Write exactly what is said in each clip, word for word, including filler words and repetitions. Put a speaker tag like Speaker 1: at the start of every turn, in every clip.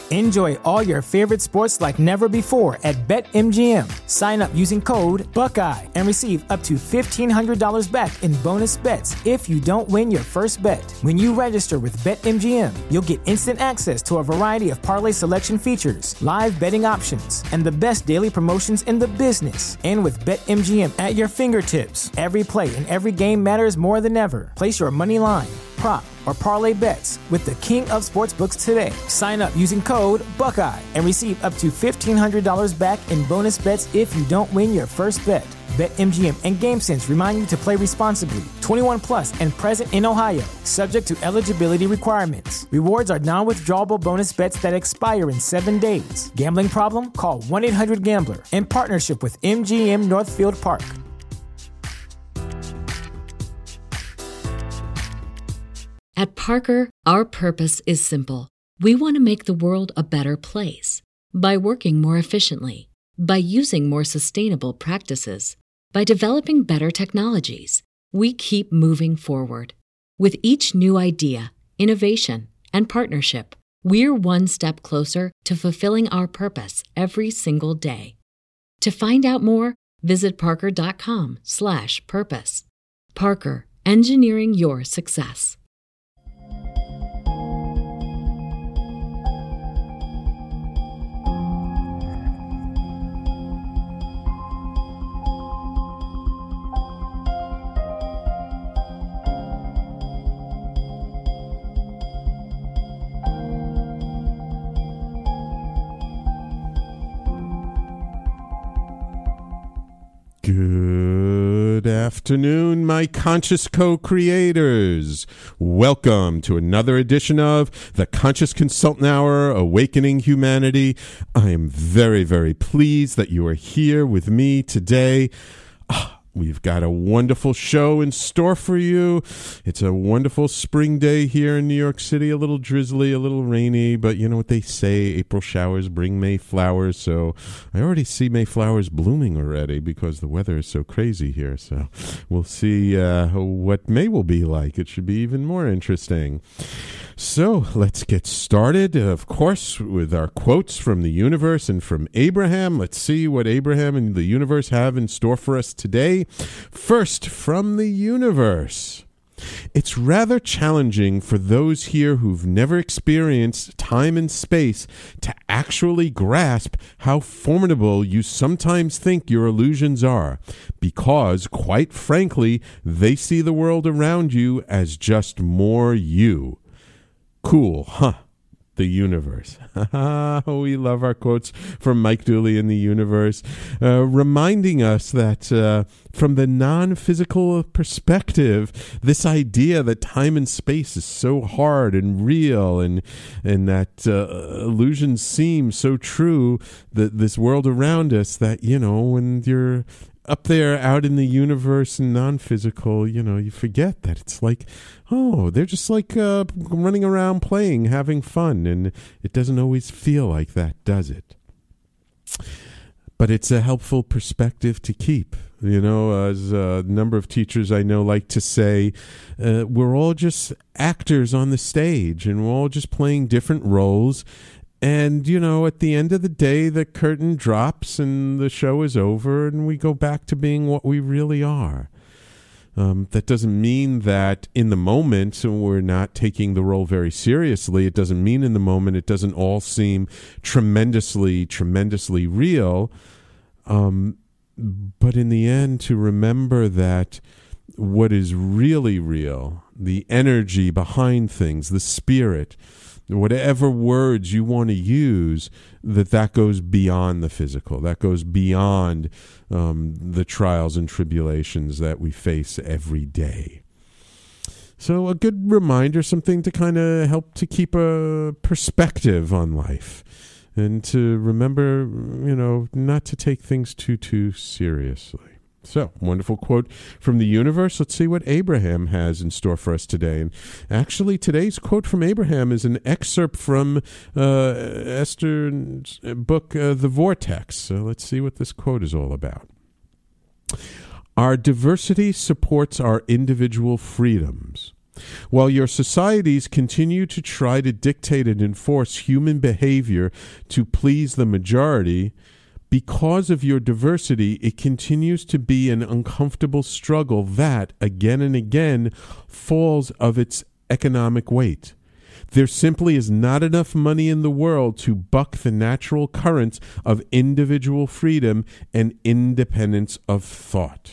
Speaker 1: Enjoy all your favorite sports like never before at BetMGM. Sign up using code Buckeye and receive up to fifteen hundred dollars back in bonus bets if you don't win your first bet. When you register with BetMGM, you'll get instant access to a variety of parlay selection features, live betting options, and the best daily promotions in the business. And with BetMGM at your fingertips, every play and every game matters more than ever. Place your money line, prop, or parlay bets with the king of sportsbooks today. Sign up using code Buckeye and receive up to fifteen hundred dollars back in bonus bets if you don't win your first bet. BetMGM and GameSense remind you to play responsibly. twenty-one plus and present in Ohio, subject to eligibility requirements. Rewards are non-withdrawable bonus bets that expire in seven days. Gambling problem? Call one eight hundred gambler in partnership with M G M Northfield Park.
Speaker 2: At Parker, our purpose is simple. We want to make the world a better place by working more efficiently, by using more sustainable practices, by developing better technologies. We keep moving forward. With each new idea, innovation, and partnership, we're one step closer to fulfilling our purpose every single day. To find out more, visit parker.com slash purpose. Parker, engineering your success.
Speaker 3: Good afternoon, my conscious co-creators. Welcome to another edition of the Conscious Consultant Hour, Awakening Humanity. I am very, very pleased that you are here with me today. Oh, we've got a wonderful show in store for you. It's a wonderful spring day here in New York City, a little drizzly, a little rainy, but you know what they say, April showers bring May flowers. So I already see May flowers blooming already because the weather is so crazy here. So we'll see uh, what May will be like. It should be even more interesting. So let's get started, of course, with our quotes from the universe and from Abraham. Let's see what Abraham and the universe have in store for us today. First, from the universe. It's rather challenging for those here who've never experienced time and space to actually grasp how formidable you sometimes think your illusions are, because, quite frankly, they see the world around you as just more you. Cool, huh? The universe. We love our quotes from Mike Dooley in the universe, uh, reminding us that uh, from the non-physical perspective, this idea that time and space is so hard and real, and and that uh, illusions seem so true, that this world around us, that, you know, when you're up there out in the universe and non-physical, you know, you forget that it's like, oh, they're just like uh, running around playing, having fun, and it doesn't always feel like that, does it? But it's a helpful perspective to keep. You know, as a number of teachers I know like to say, uh, we're all just actors on the stage, and we're all just playing different roles. And, you know, at the end of the day, the curtain drops and the show is over and we go back to being what we really are. Um, that doesn't mean that in the moment we're not taking the role very seriously. It doesn't mean in the moment it doesn't all seem tremendously, tremendously real. Um, but in the end, to remember that what is really real, the energy behind things, the spirit, whatever words you want to use, that that goes beyond the physical. That goes beyond um, the trials and tribulations that we face every day. So a good reminder, something to kind of help to keep a perspective on life, and to remember, you know, not to take things too, too seriously. So, wonderful quote from the universe. Let's see what Abraham has in store for us today. And actually, today's quote from Abraham is an excerpt from uh, Esther's book, uh, The Vortex. So let's see what this quote is all about. Our diversity supports our individual freedoms. While your societies continue to try to dictate and enforce human behavior to please the majority, because of your diversity, it continues to be an uncomfortable struggle that, again and again, falls of its economic weight. There simply is not enough money in the world to buck the natural currents of individual freedom and independence of thought.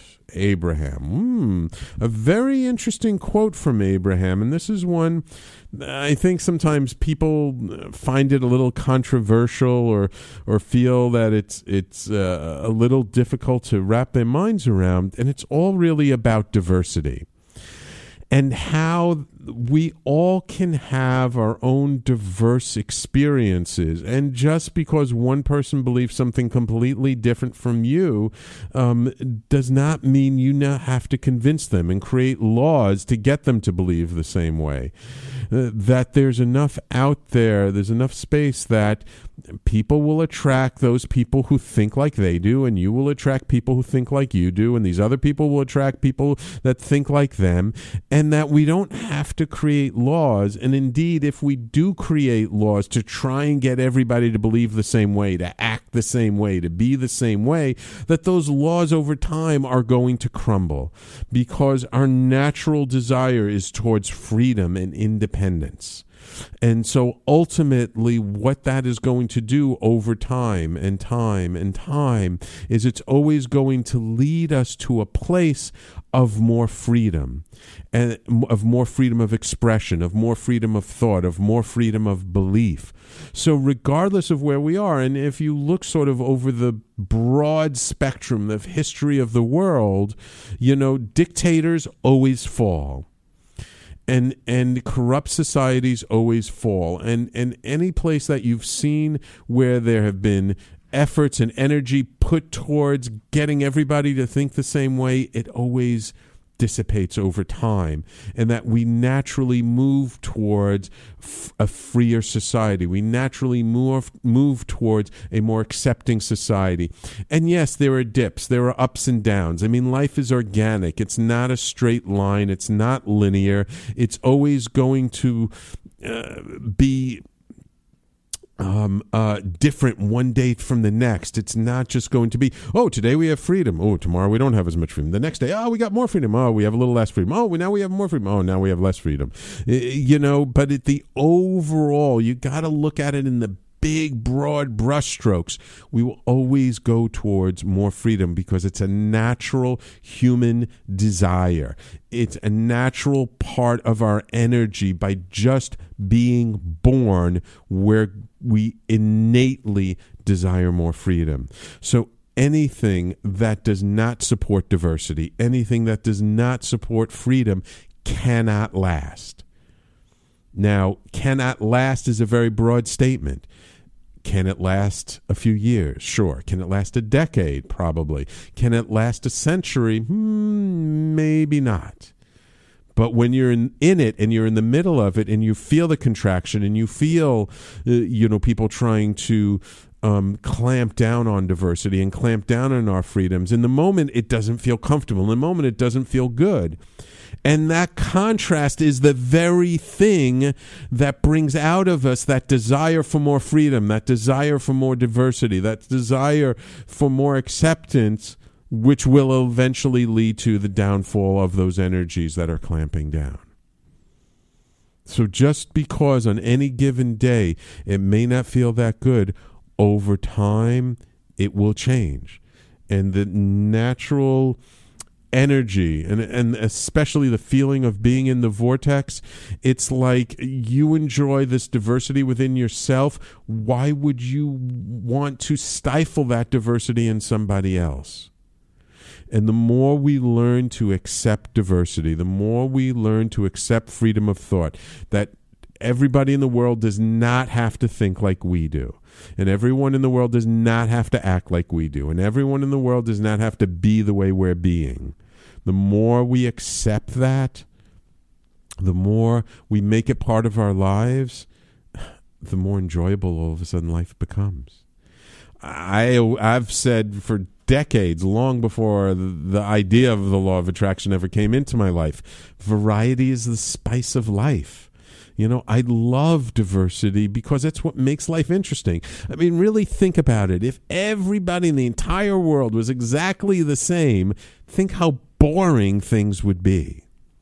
Speaker 3: Abraham. Mm, a very interesting quote from Abraham, and this is one I think sometimes people find it a little controversial or or feel that it's it's uh, a little difficult to wrap their minds around, and it's all really about diversity and how we all can have our own diverse experiences. And just because one person believes something completely different from you um, does not mean you now have to convince them and create laws to get them to believe the same way. Uh, that there's enough out there, there's enough space that people will attract those people who think like they do, and you will attract people who think like you do, and these other people will attract people that think like them, and that we don't have to create laws. And indeed, if we do create laws to try and get everybody to believe the same way, to act the same way, to be the same way, that those laws over time are going to crumble, because our natural desire is towards freedom and independence. And so ultimately what that is going to do over time and time and time is it's always going to lead us to a place of more freedom, and of more freedom of expression, of more freedom of thought, of more freedom of belief. So regardless of where we are, and if you look sort of over the broad spectrum of history of the world, you know, dictators always fall. And and corrupt societies always fall. And and any place that you've seen where there have been efforts and energy put towards getting everybody to think the same way, it always dissipates over time, and that we naturally move towards f- a freer society. We naturally move move towards a more accepting society. And yes, there are dips, there are ups and downs. I mean, life is organic. It's not a straight line. It's not linear. It's always going to uh, be Um, uh, different one day from the next. It's not just going to be, oh, today we have freedom. Oh, tomorrow we don't have as much freedom. The next day, oh, we got more freedom. Oh, we have a little less freedom. Oh, we, now we have more freedom. Oh, now we have less freedom. You know, but at the overall, you got to look at it in the big, broad brushstrokes. We will always go towards more freedom because it's a natural human desire. It's a natural part of our energy. By just being born, where we innately desire more freedom. So anything that does not support diversity, anything that does not support freedom, cannot last. Now, cannot last is a very broad statement. Can it last a few years? Sure. Can it last a decade? Probably. Can it last a century? Hmm, maybe not. But when you're in, in it and you're in the middle of it and you feel the contraction and you feel, uh, you know, people trying to um, clamp down on diversity and clamp down on our freedoms, in the moment it doesn't feel comfortable. In the moment it doesn't feel good. And that contrast is the very thing that brings out of us that desire for more freedom, that desire for more diversity, that desire for more acceptance, which will eventually lead to the downfall of those energies that are clamping down. So just because on any given day it may not feel that good, over time it will change. And the natural energy, and and especially the feeling of being in the vortex, it's like you enjoy this diversity within yourself. Why would you want to stifle that diversity in somebody else? And the more we learn to accept diversity, the more we learn to accept freedom of thought, that everybody in the world does not have to think like we do. And everyone in the world does not have to act like we do. And everyone in the world does not have to be the way we're being. The more we accept that, the more we make it part of our lives, the more enjoyable all of a sudden life becomes. I, I've said for decades, long before the, the idea of the law of attraction ever came into my life. Variety is the spice of life. You know, I love diversity because that's what makes life interesting. I mean, really think about it. If everybody in the entire world was exactly the same, think how boring things would be.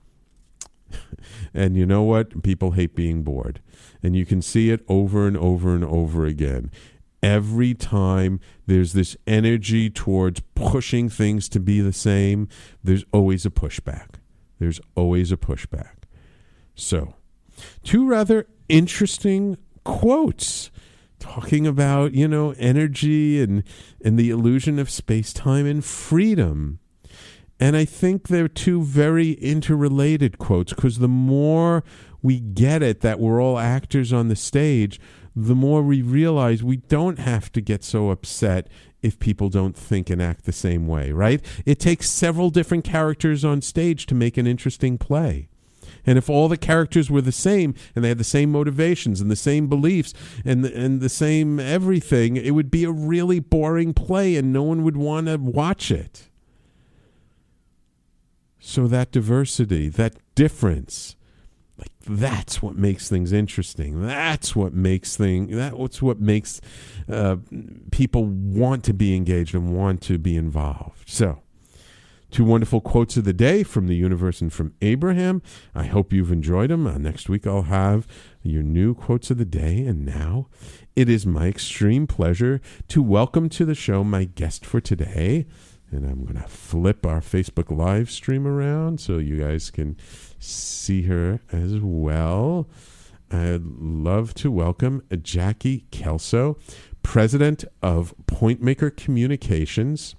Speaker 3: And you know what? People hate being bored. And you can see it over and over and over again. Every time there's this energy towards pushing things to be the same, there's always a pushback. There's always a pushback. So, two rather interesting quotes talking about, you know, energy and, and the illusion of space-time and freedom. And I think they're two very interrelated quotes because the more we get it that we're all actors on the stage, the more we realize we don't have to get so upset if people don't think and act the same way, right? It takes several different characters on stage to make an interesting play. And if all the characters were the same and they had the same motivations and the same beliefs and the, and the same everything, it would be a really boring play and no one would want to watch it. So that diversity, that difference, like that's what makes things interesting. That's what makes thing. That's what makes uh, people want to be engaged and want to be involved. So, two wonderful quotes of the day from the universe and from Abraham. I hope you've enjoyed them. Uh, next week I'll have your new quotes of the day. And now it is my extreme pleasure to welcome to the show my guest for today. And I'm going to flip our Facebook live stream around so you guys can see her as well. I'd love to welcome Jackie Kelso, president of Pointmaker Communications,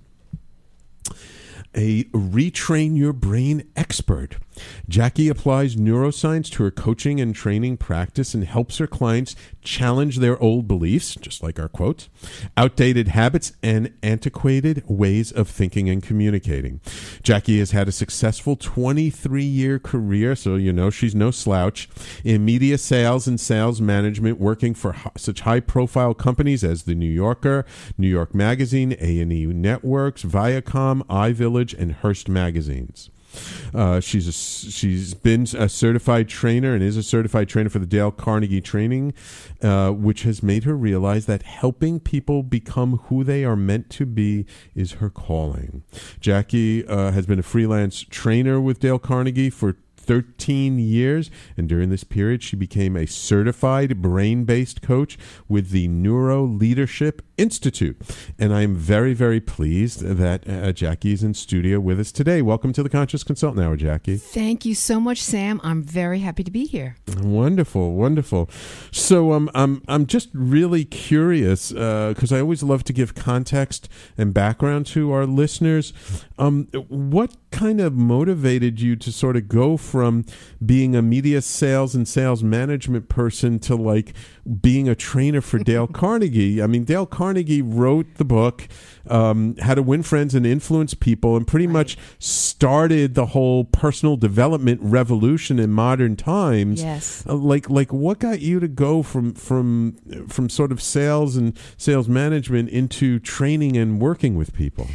Speaker 3: a retrain your brain expert. Jackie applies neuroscience to her coaching and training practice and helps her clients challenge their old beliefs, just like our quote, outdated habits, and antiquated ways of thinking and communicating. Jackie has had a successful twenty-three-year career, so you know she's no slouch, in media sales and sales management, working for h- such high-profile companies as The New Yorker, New York Magazine, A and E Networks, Viacom, iVillage, and Hearst magazines. Uh, she's a, she's been a certified trainer and is a certified trainer for the Dale Carnegie Training, uh, which has made her realize that helping people become who they are meant to be is her calling. Jackie uh, has been a freelance trainer with Dale Carnegie for thirteen years, and during this period she became a certified brain-based coach with the Neuro Leadership Institute. And I'm very, very pleased that uh, Jackie is in studio with us today. Welcome to the Conscious Consultant Hour, Jackie.
Speaker 4: Thank you so much, Sam. I'm very happy to be here.
Speaker 3: Wonderful, wonderful. So um, I'm I'm just really curious because uh, I always love to give context and background to our listeners. Um, what kind of motivated you to sort of go from being a media sales and sales management person to like being a trainer for Dale Carnegie? I mean, Dale Carnegie wrote the book, um, How to Win Friends and Influence People, and pretty right. much started the whole personal development revolution in modern times.
Speaker 4: Yes.
Speaker 3: Uh, like, like what got you to go from, from, from sort of sales and sales management into training and working with people?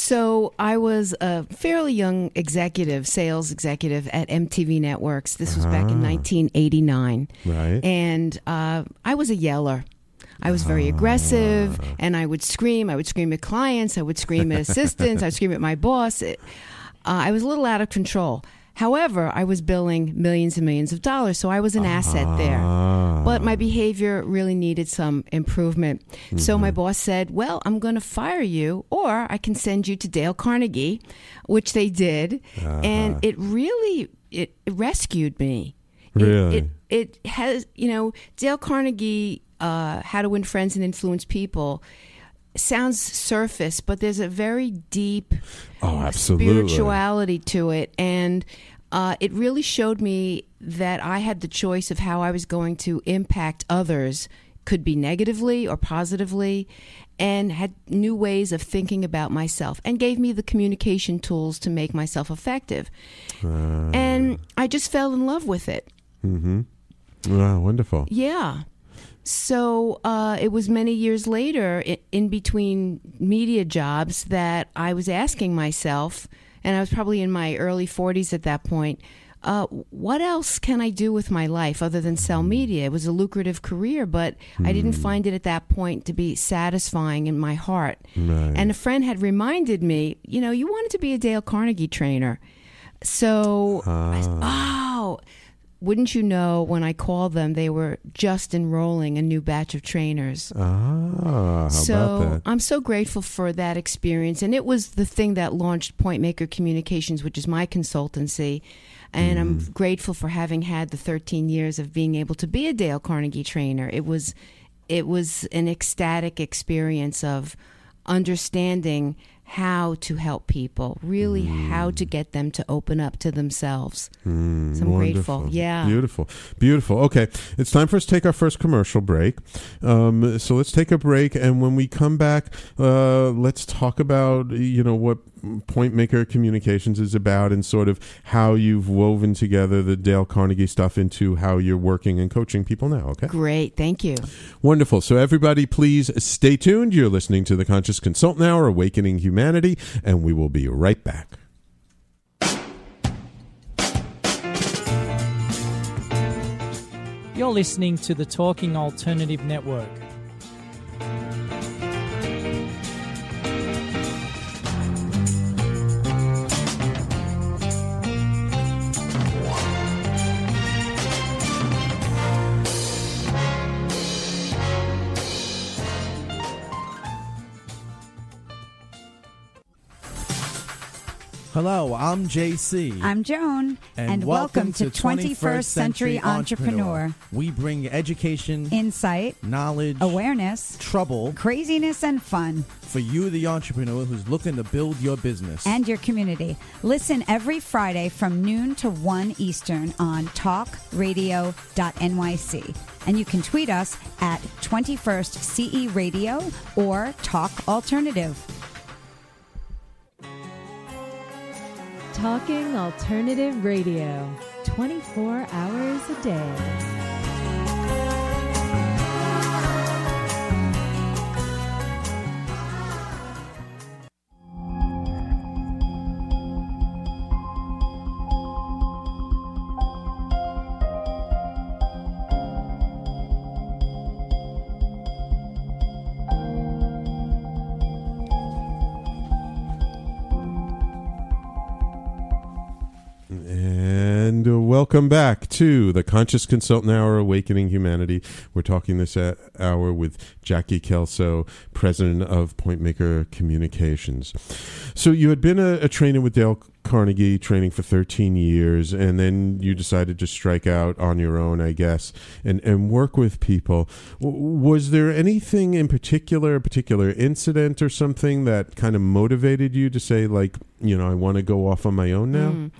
Speaker 4: So I was a fairly young executive, sales executive at M T V Networks. This was ah. back in nineteen eighty-nine.
Speaker 3: Right.
Speaker 4: And uh, I was a yeller. I was very ah. aggressive, and I would scream. I would scream at clients. I would scream at assistants. I would scream at my boss. It, uh, I was a little out of control. However, I was billing millions and millions of dollars, so I was an asset
Speaker 3: ah.
Speaker 4: there. But my behavior really needed some improvement. Mm-hmm. So my boss said, well, I'm going to fire you, or I can send you to Dale Carnegie, which they did. Uh-huh. And it really, it, it rescued me.
Speaker 3: Really?
Speaker 4: It, it, it has, you know, Dale Carnegie, uh, How to Win Friends and Influence People, sounds surface, but there's a very deep
Speaker 3: oh, absolutely.
Speaker 4: spirituality to it. And uh, it really showed me that I had the choice of how I was going to impact others, could be negatively or positively, and had new ways of thinking about myself, and gave me the communication tools to make myself effective. Uh. And I just fell in love with it.
Speaker 3: Mm-hmm. Wow, wonderful.
Speaker 4: Yeah. So uh, it was many years later, in, in between media jobs, that I was asking myself, and I was probably in my early forties at that point, uh, what else can I do with my life other than sell media? It was a lucrative career, but mm. I didn't find it at that point to be satisfying in my heart.
Speaker 3: Right.
Speaker 4: And a friend had reminded me, you know, you wanted to be a Dale Carnegie trainer. So,
Speaker 3: Ah.
Speaker 4: I said, oh... Wouldn't you know, when I called them, they were just enrolling a new batch of trainers.
Speaker 3: Ah, how
Speaker 4: so
Speaker 3: about that?
Speaker 4: I'm so grateful for that experience. And it was the thing that launched Pointmaker Communications, which is my consultancy. And mm. I'm grateful for having had the thirteen years of being able to be a Dale Carnegie trainer. It was, it was an ecstatic experience of understanding how to help people, really mm. how to get them to open up to themselves.
Speaker 3: Mm,
Speaker 4: so I'm
Speaker 3: wonderful.
Speaker 4: grateful. Yeah.
Speaker 3: Beautiful. Beautiful. Okay. It's time for us to take our first commercial break. Um, so let's take a break. And when we come back, uh, let's talk about, you know, what Pointmaker Communications is about and sort of how you've woven together the Dale Carnegie stuff into how you're working and coaching people now. Okay.
Speaker 4: Great. Thank you.
Speaker 3: Wonderful. So everybody, please stay tuned. You're listening to the Conscious Consultant Hour, Awakening Humanity, and we will be right back.
Speaker 5: You're listening to the Talking Alternative Network.
Speaker 6: Hello, I'm J C.
Speaker 7: I'm Joan.
Speaker 6: And,
Speaker 7: and welcome, welcome to twenty-first Century Entrepreneur.
Speaker 6: Entrepreneur. We bring education,
Speaker 7: insight,
Speaker 6: knowledge,
Speaker 7: awareness,
Speaker 6: trouble,
Speaker 7: craziness, and fun
Speaker 6: for you, the entrepreneur who's looking to build your business
Speaker 7: and your community. Listen every Friday from noon to one Eastern on talk radio dot N Y C. And you can tweet us at twenty-first C E Radio or Talk Alternative.
Speaker 8: Talking Alternative Radio, twenty-four hours a day.
Speaker 3: Welcome back to the Conscious Consultant Hour, Awakening Humanity. We're talking this hour with Jackie Kelso, president of Pointmaker Communications. So you had been a, a trainer with Dale Carnegie, training for thirteen years, and then you decided to strike out on your own, I guess, and, and work with people. W- was there anything in particular, a particular incident or something that kind of motivated you to say, like, you know, I want to go off on my own now?
Speaker 4: Mm.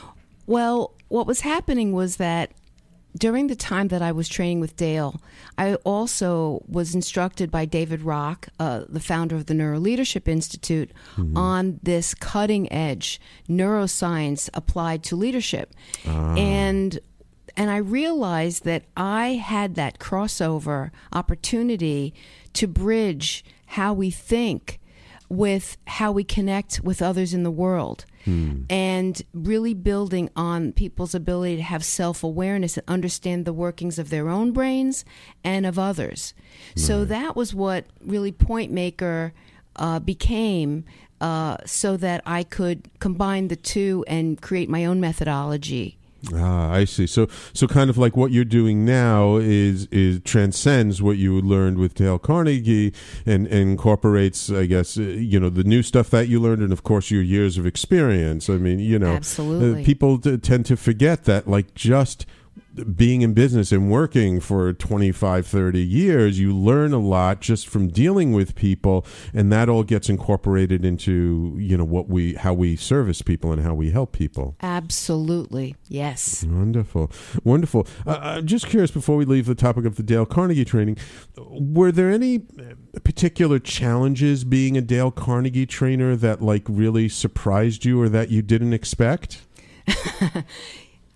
Speaker 4: Well, what was happening was that during the time that I was training with Dale, I also was instructed by David Rock, uh, the founder of the Neuroleadership Institute, mm-hmm. on this cutting-edge neuroscience applied to leadership. Ah. And and I realized that I had that crossover opportunity to bridge how we think with how we connect with others in the world. Hmm. And really building on people's ability to have self-awareness and understand the workings of their own brains and of others. Right. So that was what really Pointmaker uh, became, uh, so that I could combine the two and create my own methodology.
Speaker 3: Ah, I see. So, so kind of like what you're doing now is is transcends what you learned with Dale Carnegie, and, and incorporates, I guess, uh, you know, the new stuff that you learned, and of course your years of experience. I mean, you know,
Speaker 4: absolutely.
Speaker 3: Uh, people t- tend to forget that, like, just being in business and working for twenty-five, thirty years, you learn a lot just from dealing with people, and that all gets incorporated into, you know, what we, how we service people and how we help people.
Speaker 4: Absolutely. Yes.
Speaker 3: Wonderful. Wonderful. Uh, I'm just curious, before we leave the topic of the Dale Carnegie training, were there any particular challenges being a Dale Carnegie trainer that, like, really surprised you or that you didn't expect?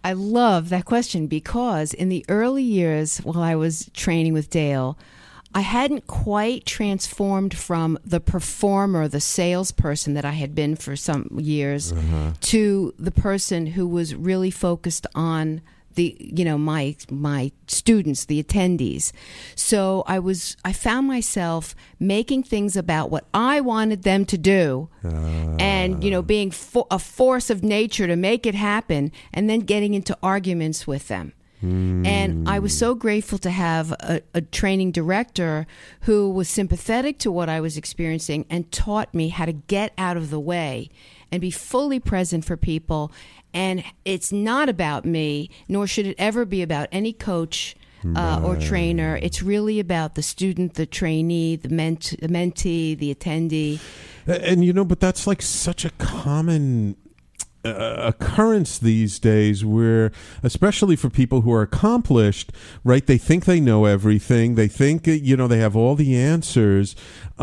Speaker 4: I love that question because in the early years while I was training with Dale, I hadn't quite transformed from the performer, the salesperson that I had been for some years, uh-huh. to the person who was really focused on the, you know, my my students, the attendees. So I was, I found myself making things about what I wanted them to do, uh. and you know, being fo- a force of nature to make it happen, and then getting into arguments with them. And I was so grateful to have a, a training director who was sympathetic to what I was experiencing and taught me how to get out of the way and be fully present for people. And it's not about me, nor should it ever be about any coach uh, or trainer. It's really about the student, the trainee, the, ment- the mentee, the attendee.
Speaker 3: And, you know, but that's like such a common Uh, occurrence these days, where especially for people who are accomplished, right, they think they know everything, they think, you know, they have all the answers,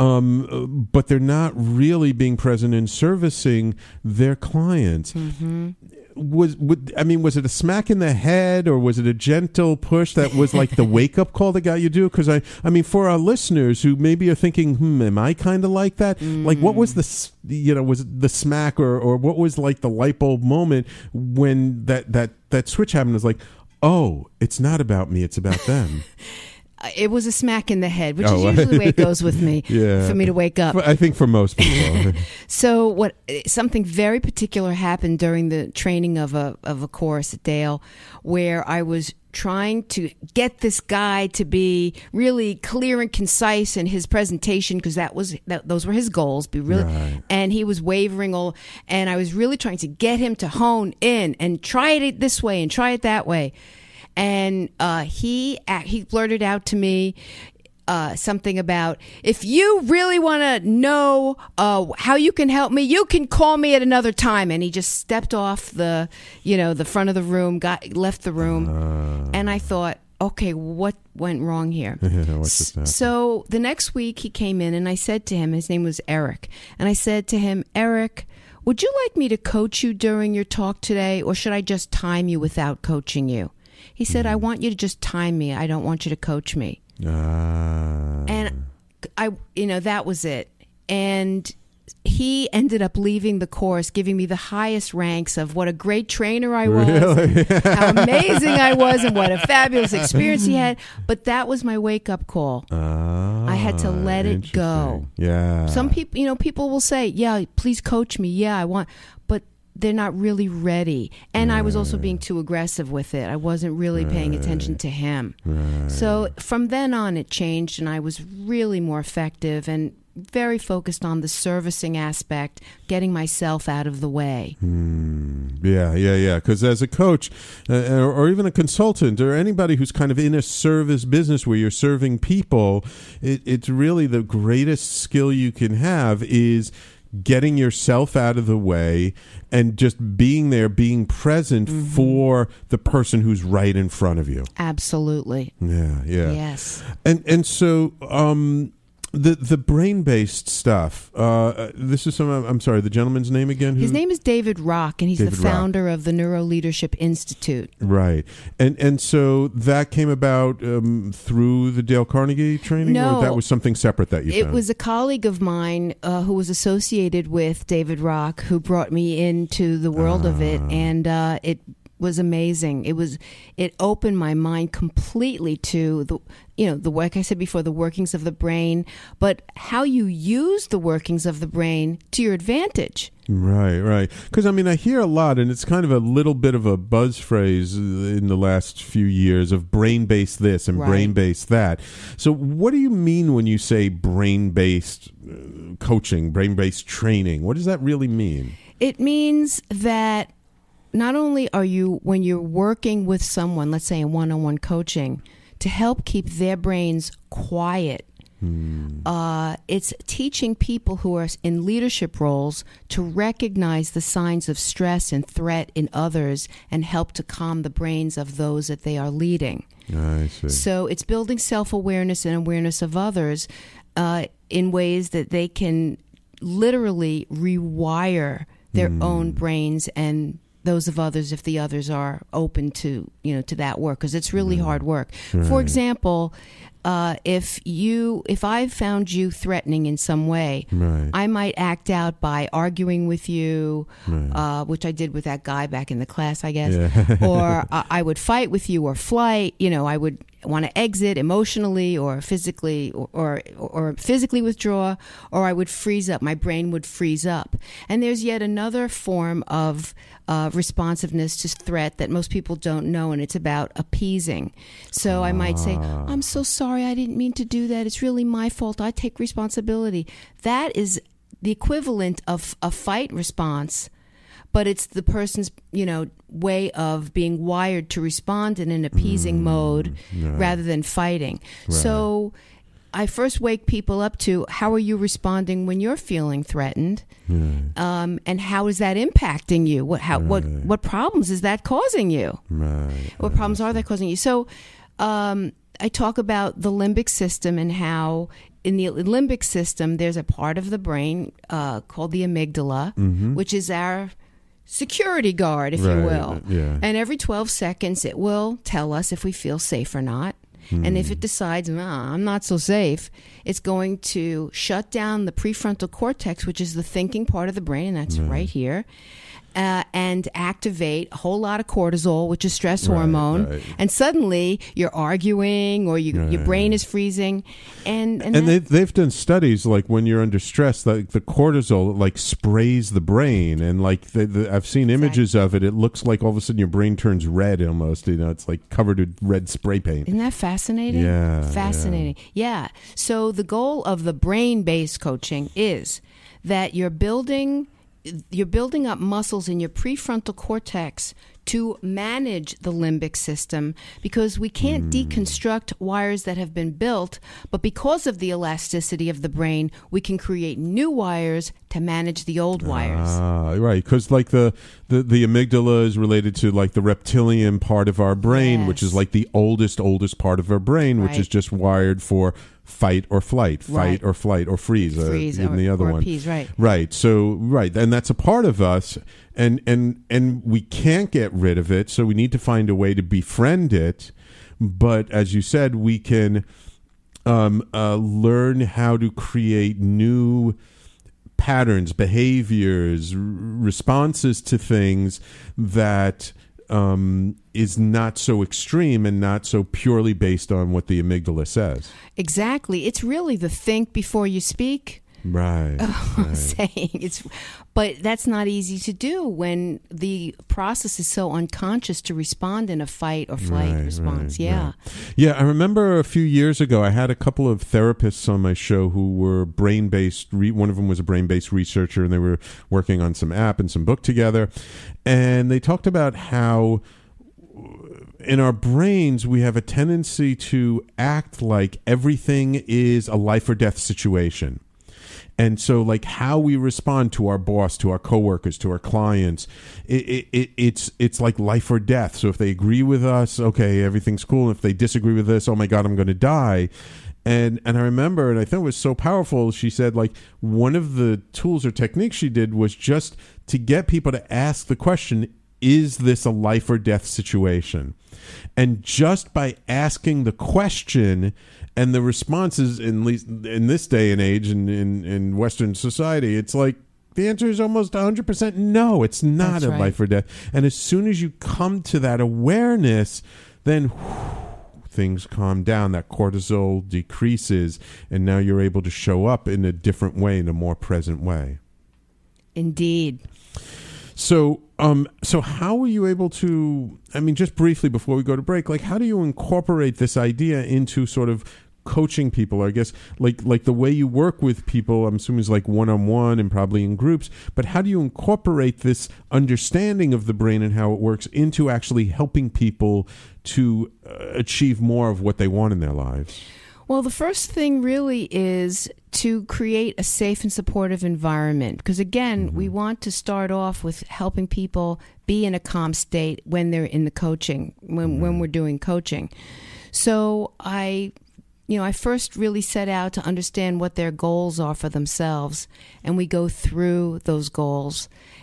Speaker 3: um, but they're not really being present in servicing their clients. Mm-hmm. Was would I mean, was it a smack in the head, or was it a gentle push that was like the wake up call that got you to do? Because I, I mean, for our listeners who maybe are thinking, hmm, am I kind of like that? Mm. Like, what was the, you know, was it the smack, or or what was like the light bulb moment when that that that switch happened? It was like, oh, it's not about me, it's about them.
Speaker 4: It was a smack in the head, which oh, is usually the way it goes with me, yeah. for me to wake up.
Speaker 3: I think for most people.
Speaker 4: So what? Something very particular happened during the training of a of a course at Dale, where I was trying to get this guy to be really clear and concise in his presentation, because that was that, those were his goals. Be really, right. And he was wavering all, and I was really trying to get him to hone in and try it this way and try it that way. And uh, he he blurted out to me uh, something about, if you really want to know uh, how you can help me, you can call me at another time. And he just stepped off the, you know, the front of the room, got left the room, uh, and I thought, okay, what went wrong here? So the next week he came in, and I said to him, his name was Eric, and I said to him, Eric, would you like me to coach you during your talk today, or should I just time you without coaching you? He said, I want you to just time me. I don't want you to coach me. Uh. And I, you know, that was it. And he ended up leaving the course, giving me the highest ranks of what a great trainer I was, really? How amazing I was, and what a fabulous experience he had. But that was my wake-up call. Uh, I had to let it go.
Speaker 3: Yeah.
Speaker 4: Some people, you know, people will say, yeah, please coach me. Yeah, I want, but they're not really ready. And right. I was also being too aggressive with it. I wasn't really right. paying attention to him. Right. So from then on, it changed, and I was really more effective and very focused on the servicing aspect, getting myself out of the way.
Speaker 3: Hmm. Yeah, yeah, yeah. Because as a coach, uh, or, or even a consultant, or anybody who's kind of in a service business where you're serving people, it, it's really the greatest skill you can have is getting yourself out of the way and just being there, being present mm-hmm. for the person who's right in front of you.
Speaker 4: Absolutely.
Speaker 3: Yeah, yeah.
Speaker 4: Yes.
Speaker 3: And and so um, the the brain based stuff. Uh, this is some. I'm sorry. The gentleman's name again? Who?
Speaker 4: His name is David Rock, and he's David the founder Rock. of the Neuro Leadership Institute.
Speaker 3: Right. And and so that came about um, through the Dale Carnegie training,
Speaker 4: no,
Speaker 3: or that was something separate that you
Speaker 4: it
Speaker 3: found?
Speaker 4: Was a colleague of mine uh, who was associated with David Rock who brought me into the world ah. of it, and uh, it was amazing. It was it opened my mind completely to the you know the like I said before, the workings of the brain, but how you use the workings of the brain to your advantage.
Speaker 3: Right, right. Because I mean, I hear a lot, and it's kind of a little bit of a buzz phrase in the last few years of brain-based this and right. brain-based that. So, what do you mean when you say brain-based coaching, brain-based training? What does that really mean?
Speaker 4: It means that not only are you, when you're working with someone, let's say in one-on-one coaching, to help keep their brains quiet, hmm. uh, it's teaching people who are in leadership roles to recognize the signs of stress and threat in others and help to calm the brains of those that they are leading.
Speaker 3: I see.
Speaker 4: So it's building self-awareness and awareness of others uh, in ways that they can literally rewire their mm. own brains and those of others if the others are open to, you know, to that work, because it's really
Speaker 3: Right.
Speaker 4: hard work.
Speaker 3: Right.
Speaker 4: For example, uh, if you, if I found you threatening in some way,
Speaker 3: Right.
Speaker 4: I might act out by arguing with you,
Speaker 3: Right.
Speaker 4: uh, which I did with that guy back in the class, I guess,
Speaker 3: Yeah.
Speaker 4: or I, I would fight with you or flight. You know, I would want to exit emotionally or physically, or, or or physically withdraw, or I would freeze up. My brain would freeze up. And there's yet another form of uh, responsiveness to threat that most people don't know, and it's about appeasing. So I might say, I'm so sorry, I didn't mean to do that. It's really my fault. I take responsibility. That is the equivalent of a fight response, but it's the person's, you know, way of being wired to respond in an appeasing
Speaker 3: Mm,
Speaker 4: mode
Speaker 3: right.
Speaker 4: rather than fighting.
Speaker 3: Right.
Speaker 4: So I first wake people up to, how are you responding when you're feeling threatened?
Speaker 3: Right.
Speaker 4: Um, and how is that impacting you? What how what
Speaker 3: Right.
Speaker 4: what problems is that causing you?
Speaker 3: Right.
Speaker 4: What problems are they causing you? So um, I talk about the limbic system and how in the limbic system there's a part of the brain uh, called the amygdala,
Speaker 3: Mhm.
Speaker 4: which is our security guard, if
Speaker 3: Right,
Speaker 4: you will.
Speaker 3: yeah.
Speaker 4: And every twelve seconds it will tell us if we feel safe or not. And if it decides, nah, I'm not so safe, it's going to shut down the prefrontal cortex, which is the thinking part of the brain, and that's right here, uh, and activate a whole lot of cortisol, which is stress
Speaker 3: Right,
Speaker 4: hormone.
Speaker 3: right.
Speaker 4: And suddenly you're arguing, or you, your
Speaker 3: Right.
Speaker 4: brain is freezing. And, and,
Speaker 3: And
Speaker 4: that-
Speaker 3: they've, they've done studies like when you're under stress, like the cortisol like sprays the brain, and like the, the, I've seen images of it. It looks like all of a sudden your brain turns red almost. You know, it's like covered with red spray paint.
Speaker 4: Isn't that fascinating?
Speaker 3: Yeah,
Speaker 4: Fascinating. Yeah. So the goal of the brain-based coaching is that you're building you're building up muscles in your prefrontal cortex to manage the limbic system, because we can't
Speaker 3: Mm.
Speaker 4: deconstruct wires that have been built, but because of the elasticity of the brain, we can create new wires to manage the old wires.
Speaker 3: Ah, right. Because like the, the the amygdala is related to like the reptilian part of our brain, which is
Speaker 4: Yes.
Speaker 3: like the oldest oldest part of our brain, which
Speaker 4: Right.
Speaker 3: is just wired for fight or flight, fight
Speaker 4: Right.
Speaker 3: or flight or freeze.
Speaker 4: Freeze
Speaker 3: uh, in
Speaker 4: or-
Speaker 3: the other
Speaker 4: or
Speaker 3: one,
Speaker 4: appease, right.
Speaker 3: Right. So right, and that's a part of us, and and and we can't get rid of it. So we need to find a way to befriend it. But as you said, we can um, uh, learn how to create new patterns, behaviors, r- responses to things that um, is not so extreme and not so purely based on what the amygdala says.
Speaker 4: Exactly. It's really the think before you speak
Speaker 3: Right. right.
Speaker 4: saying. It's, but that's not easy to do when the process is so unconscious to respond in a fight or flight
Speaker 3: Right,
Speaker 4: response.
Speaker 3: right,
Speaker 4: yeah.
Speaker 3: right. Yeah, I remember a few years ago, I had a couple of therapists on my show who were brain-based. Re- one of them was a brain-based researcher, and they were working on some app and some book together. And they talked about how in our brains, we have a tendency to act like everything is a life or death situation. And so, like, how we respond to our boss, to our coworkers, to our clients, it, it, it, it's it's like life or death. So if they agree with us, okay, everything's cool. If they disagree with us, oh my God, I'm going to die. And and I remember, and I thought it was so powerful, she said, like, one of the tools or techniques she did was just to get people to ask the question, is this a life or death situation? And just by asking the question, and the responses, in least in this day and age, in, in, in Western society, it's like the answer is almost one hundred percent no, it's not
Speaker 4: That's
Speaker 3: a
Speaker 4: right.
Speaker 3: life or death. And as soon as you come to that awareness, then whew, things calm down, that cortisol decreases, and now you're able to show up in a different way, in a more present way.
Speaker 4: Indeed.
Speaker 3: So, um, so how were you able to, I mean, just briefly before we go to break, like, how do you incorporate this idea into sort of coaching people? I guess like like the way you work with people, I'm assuming is like one-on-one and probably in groups, but how do you incorporate this understanding of the brain and how it works into actually helping people to uh, achieve more of what they want in their lives?
Speaker 4: Well, the first thing really is to create a safe and supportive environment. Because again, mm-hmm. we want to start off with helping people be in a calm state when they're in the coaching, when, mm-hmm. when we're doing coaching. So I, you know, I first really set out to understand what their goals are for themselves. And we go through those goals.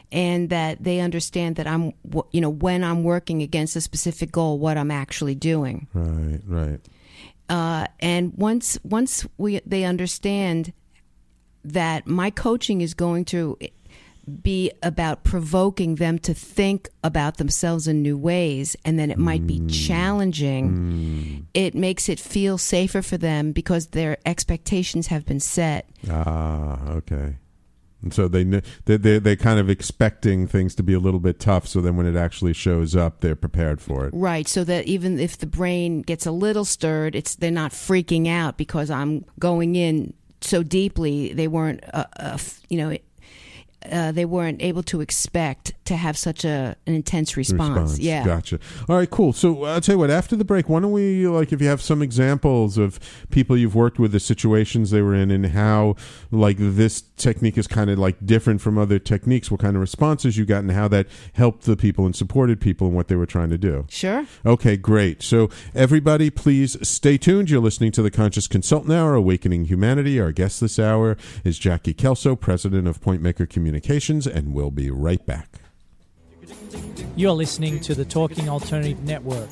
Speaker 4: and that they understand that I'm, you know, when I'm working against a specific goal, what I'm actually doing.
Speaker 3: Right, right.
Speaker 4: Uh, and once once we they understand that my coaching is going to be about provoking them to think about themselves in new ways, and then it might be challenging,
Speaker 3: Mm.
Speaker 4: it makes it feel safer for them because their expectations have been set.
Speaker 3: Ah, okay. And so they kn- they they they kind of expecting things to be a little bit tough, so then when it actually shows up, they're prepared for it.
Speaker 4: Right, so that even if the brain gets a little stirred, it's they're not freaking out because I'm going in so deeply. They weren't, uh, uh, you know, uh, they weren't able to expect to have such a an intense response.
Speaker 3: Response.
Speaker 4: Yeah,
Speaker 3: Gotcha. All right, cool. So I'll tell you what, after the break, why don't we, like, if you have some examples of people you've worked with, the situations they were in, and how, like, this technique is kind of, like, different from other techniques, what kind of responses you got, and how that helped the people and supported people in what they were trying to do.
Speaker 4: Sure.
Speaker 3: Okay, great. So everybody, please stay tuned. You're listening to the Conscious Consultant Hour, Awakening Humanity. Our guest this hour is Jackie Kelso, president of Pointmaker Communications, and we'll be right back.
Speaker 5: You're listening to the Talking Alternative Network.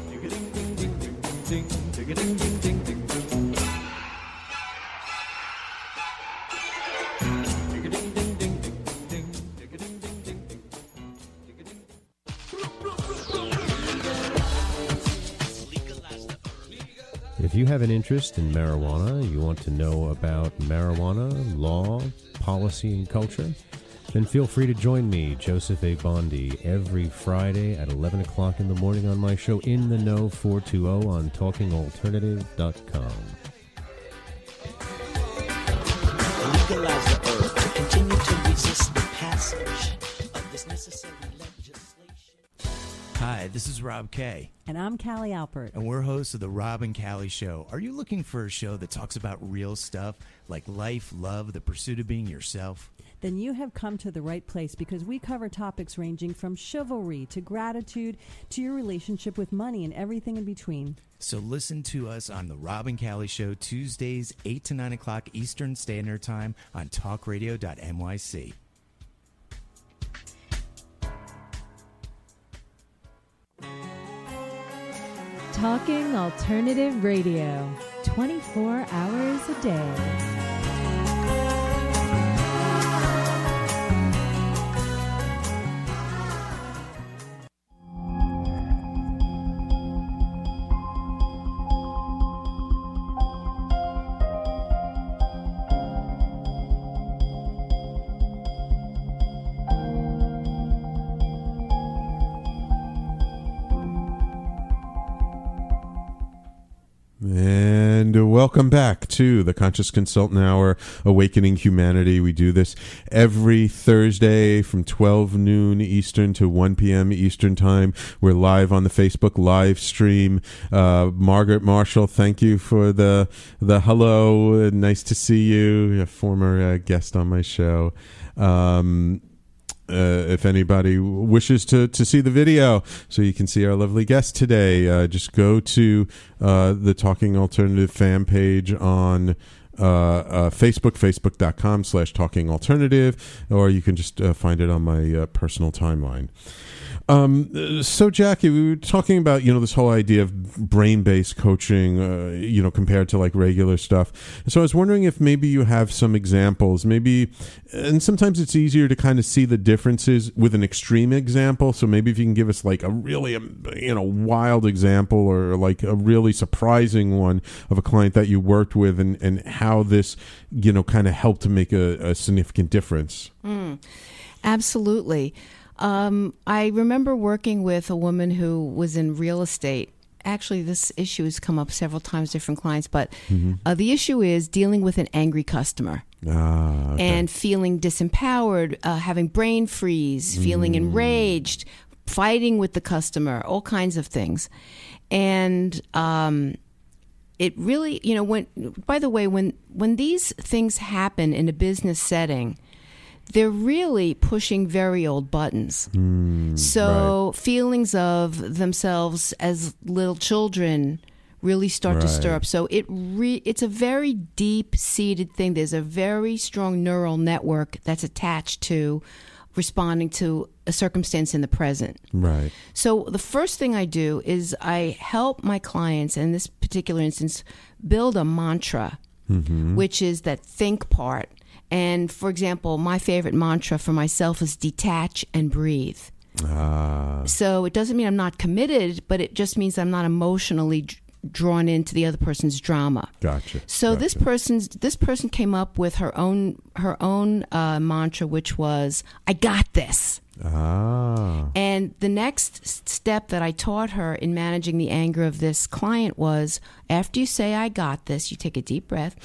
Speaker 9: If you have an interest in marijuana, you want to know about marijuana, law, policy, and culture, then feel free to join me, Joseph A. Bondi, every Friday at eleven o'clock in the morning on my show In the Know four twenty on talking alternative dot com.
Speaker 10: Legalize the herb to continue to resist the passage of this necessary legislation.
Speaker 11: Hi, this is Rob Kay.
Speaker 12: And I'm Callie Alpert.
Speaker 11: And we're hosts of The Rob and Callie Show. Are you looking for a show that talks about real stuff like life, love, the pursuit of being yourself?
Speaker 12: Then you have come to the right place, because we cover topics ranging from chivalry to gratitude to your relationship with money and everything in between.
Speaker 11: So listen to us on The Rob and Callie Show, Tuesdays, eight to nine o'clock Eastern Standard Time on talk radio dot N Y C.
Speaker 8: Talking Alternative Radio, twenty-four hours a day.
Speaker 3: And welcome back to the Conscious Consultant Hour, Awakening Humanity. We do this every Thursday from twelve noon Eastern to one p.m. Eastern Time. We're live on the Facebook live stream. Uh, Margaret Marshall, thank you for the the hello. Nice to see you, a former uh, guest on my show. Um, Uh, if anybody wishes to, to see the video so you can see our lovely guest today, uh, just go to uh, the Talking Alternative fan page on uh, uh, Facebook, facebook.com slash Talking Alternative, or you can just uh, find it on my uh, personal timeline. Um, so Jackie, we were talking about, you know, this whole idea of brain-based coaching, uh, you know, compared to like regular stuff. So I was wondering if maybe you have some examples, maybe, and sometimes it's easier to kind of see the differences with an extreme example. So maybe if you can give us like a really, um, you know, wild example, or like a really surprising one of a client that you worked with, and, and how this, you know, kind of helped to make a, a significant difference.
Speaker 4: Mm, absolutely. Um, I remember working with a woman who was in real estate. Actually, this issue has come up several times, different clients, but mm-hmm. uh, the issue is dealing with an angry customer.
Speaker 3: Ah, okay.
Speaker 4: And feeling disempowered, uh, having brain freeze, feeling mm. enraged, fighting with the customer, all kinds of things. And um, it really, you know, when, by the way, when, when these things happen in a business setting, they're really pushing very old buttons.
Speaker 3: Mm,
Speaker 4: so
Speaker 3: right.
Speaker 4: feelings of themselves as little children really start
Speaker 3: right.
Speaker 4: to stir up. So it re- it's a very deep-seated thing. There's a very strong neural network that's attached to responding to a circumstance in the present.
Speaker 3: Right.
Speaker 4: So the first thing I do is I help my clients, in this particular instance, build a mantra, mm-hmm. which is that think part. And for example, my favorite mantra for myself is detach and breathe. Ah. So it doesn't mean I'm not committed, but it just means I'm not emotionally d- drawn into the other person's drama.
Speaker 3: Gotcha.
Speaker 4: So
Speaker 3: gotcha.
Speaker 4: this person's this person came up with her own her own uh, mantra, which was, "I got this." Ah. And the next step that I taught her in managing the anger of this client was, after you say, "I got this," you take a deep breath.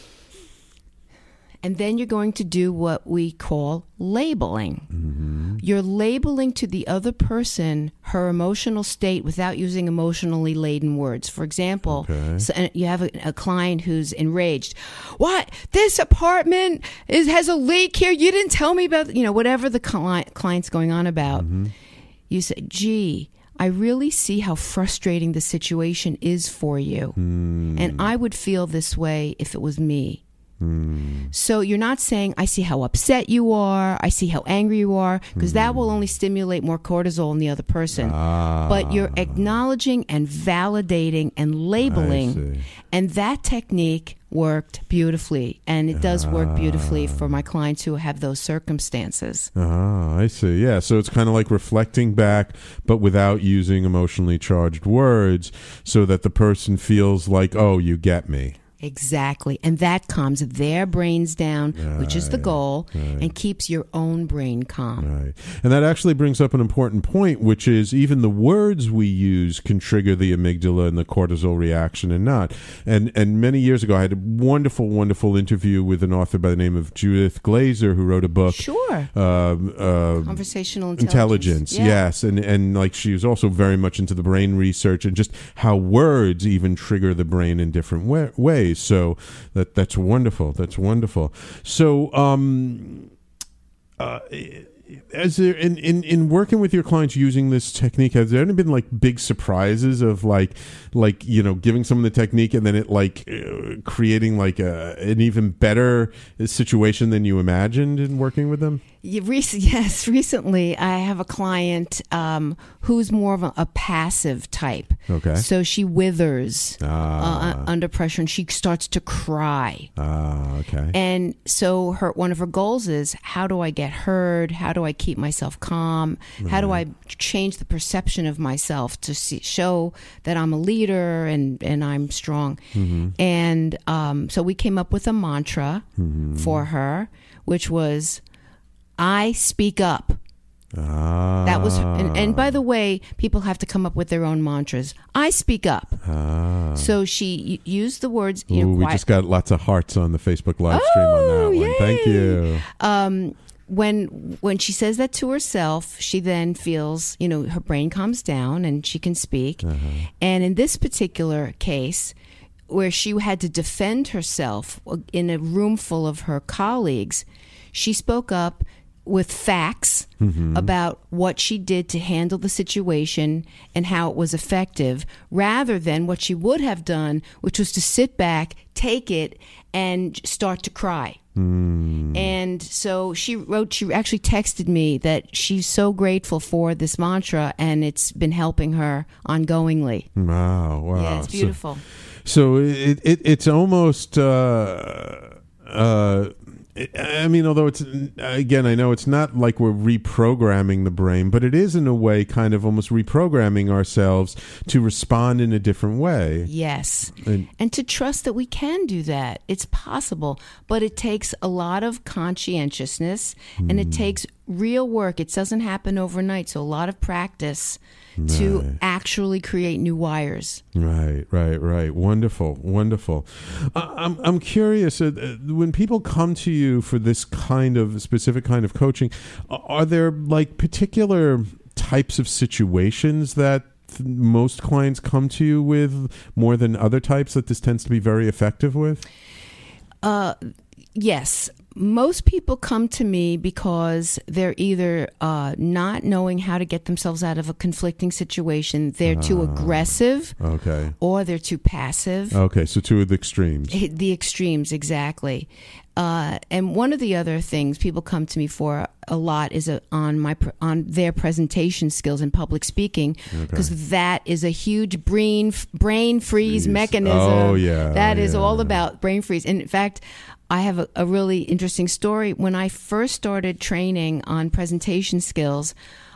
Speaker 4: And then you're going to do what we call labeling. Mm-hmm. You're labeling to the other person her emotional state without using emotionally laden words. For example, okay. so, and you have a, a client who's enraged. What? This apartment is, has a leak here? You didn't tell me about, you know, whatever the cli- client's going on about. Mm-hmm. You say, gee, I really see how frustrating the situation is for you. Mm. And I would feel this way if it was me. Mm. So you're not saying, I see how upset you are, I see how angry you are, because mm. that will only stimulate more cortisol in the other person. Ah. But you're acknowledging and validating and labeling. And that technique worked beautifully. And it does work beautifully for my clients who have those circumstances.
Speaker 3: Ah, I see. Yeah, so it's kind of like reflecting back, but without using emotionally charged words, so that the person feels like, oh, you get me.
Speaker 4: Exactly. And that calms their brains down, right, which is the goal, right, and keeps your own brain calm.
Speaker 3: Right. And that actually brings up an important point, which is even the words we use can trigger the amygdala and the cortisol reaction and not. And and many years ago, I had a wonderful, wonderful interview with an author by the name of Judith Glazer, who wrote a book.
Speaker 4: Sure.
Speaker 3: Uh, uh,
Speaker 4: Conversational intelligence.
Speaker 3: Intelligence,
Speaker 4: yeah.
Speaker 3: yes. And, and like she was also very much into the brain research and just how words even trigger the brain in different wa- ways. So that that's wonderful. That's wonderful. So, um, uh, as there, in, in in working with your clients using this technique, has there been like big surprises of like like you know giving someone the technique and then it like uh, creating like a an even better situation than you imagined in working with them?
Speaker 4: You rec- yes, recently I have a client um, who's more of a, a passive type.
Speaker 3: Okay.
Speaker 4: So she withers
Speaker 3: ah.
Speaker 4: uh, under pressure and she starts to cry.
Speaker 3: Ah, okay.
Speaker 4: And so her one of her goals is, how do I get heard? How do I keep myself calm? Right. How do I change the perception of myself to see, show that I'm a leader and, and I'm strong? Mm-hmm. And um, so we came up with a mantra mm-hmm. for her, which was, I speak up.
Speaker 3: Ah.
Speaker 4: That was, and, and by the way, people have to come up with their own mantras. I speak up.
Speaker 3: Ah.
Speaker 4: So she used the words. You
Speaker 3: Ooh,
Speaker 4: know,
Speaker 3: we
Speaker 4: quiet.
Speaker 3: just got lots of hearts on the Facebook live
Speaker 4: oh,
Speaker 3: stream on that one.
Speaker 4: Yay.
Speaker 3: Thank you.
Speaker 4: Um, when when she says that to herself, she then feels, you know, her brain calms down and she can speak. Uh-huh. And in this particular case, where she had to defend herself in a room full of her colleagues, she spoke up with facts mm-hmm. about what she did to handle the situation and how it was effective, rather than what she would have done, which was to sit back, take it, and start to cry. Mm. And so she wrote, she actually texted me that she's so grateful for this mantra and it's been helping her ongoingly.
Speaker 3: Wow, wow.
Speaker 4: Yeah, it's beautiful.
Speaker 3: So, so it, it it's almost... Uh, uh, I mean, although it's, again, I know it's not like we're reprogramming the brain, but it is in a way kind of almost reprogramming ourselves to respond in a different way.
Speaker 4: Yes.
Speaker 3: And,
Speaker 4: and to trust that we can do that. It's possible, but it takes a lot of conscientiousness mm. and it takes real work. It doesn't happen overnight. So a lot of practice right. to actually create new wires.
Speaker 3: Right, right, right. Wonderful, wonderful. Uh, I'm I'm curious, uh, when people come to you for this kind of specific kind of coaching, are there like particular types of situations that most clients come to you with more than other types that this tends to be very effective with?
Speaker 4: Uh, yes. most people come to me because they're either uh, not knowing how to get themselves out of a conflicting situation, they're too
Speaker 3: Ah,
Speaker 4: aggressive,
Speaker 3: Okay.
Speaker 4: or they're too passive.
Speaker 3: Okay, so two of the extremes.
Speaker 4: The extremes, exactly. Uh, and one of the other things people come to me for a lot is a, on my pr- on their presentation skills in public speaking, because
Speaker 3: Okay.
Speaker 4: that is a huge brain brain freeze,
Speaker 3: Freeze.
Speaker 4: mechanism.
Speaker 3: Oh, yeah,
Speaker 4: that is
Speaker 3: yeah.
Speaker 4: all about brain freeze. And in fact, I have a, a really interesting story. When I first started training on presentation skills,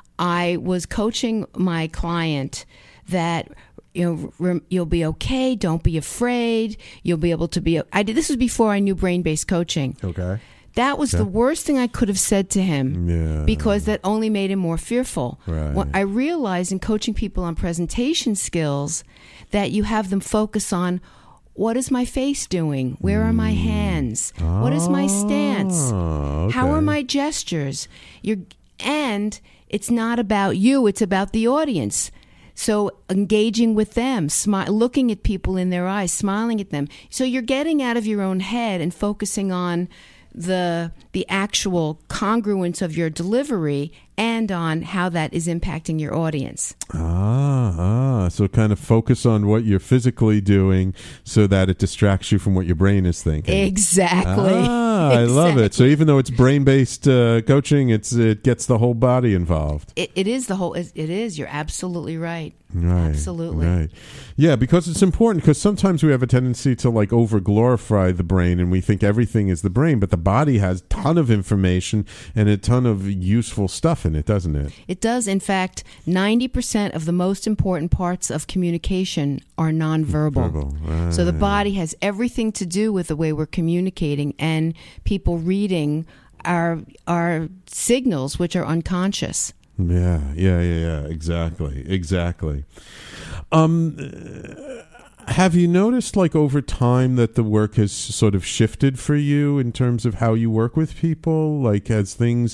Speaker 4: I was coaching my client that, you know, rem, you'll be okay. Don't be afraid. You'll be able to be. I did. This was before I knew brain-based coaching.
Speaker 3: Okay.
Speaker 4: That was
Speaker 3: Okay.
Speaker 4: the worst thing I could have said to him,
Speaker 3: Yeah.
Speaker 4: because that only made him more fearful.
Speaker 3: Right.
Speaker 4: What I realized in coaching people on presentation skills, that you have them focus on, what is my face doing? Where are my hands? What is my stance?
Speaker 3: Oh,
Speaker 4: How are
Speaker 3: okay.
Speaker 4: my gestures? You're, and it's not about you, it's about the audience. So engaging with them, smi- looking at people in their eyes, smiling at them. So you're getting out of your own head and focusing on the the actual congruence of your delivery and on how that is impacting your audience.
Speaker 3: Ah, ah, so kind of focus on what you're physically doing so that it distracts you from what your brain is thinking.
Speaker 4: Exactly.
Speaker 3: Ah, I love it. So even though it's brain-based uh, coaching, it's it gets the whole body involved.
Speaker 4: It, it is the whole. It is. You're absolutely right.
Speaker 3: Right.
Speaker 4: Absolutely.
Speaker 3: Right. Yeah, because it's important, because sometimes we have a tendency to like over glorify the brain and we think everything is the brain, but the body has a ton of information and a ton of useful stuff in it, doesn't it?
Speaker 4: It does. In fact, ninety percent of the most important parts of communication are nonverbal.
Speaker 3: Verbal, right.
Speaker 4: So the body has everything to do with the way we're communicating, and people reading our our signals, which are unconscious.
Speaker 3: Yeah, yeah, yeah, yeah. Exactly, exactly. Um, have you noticed, like over time, that the work has sort of shifted for you in terms of how you work with people? Like, as things,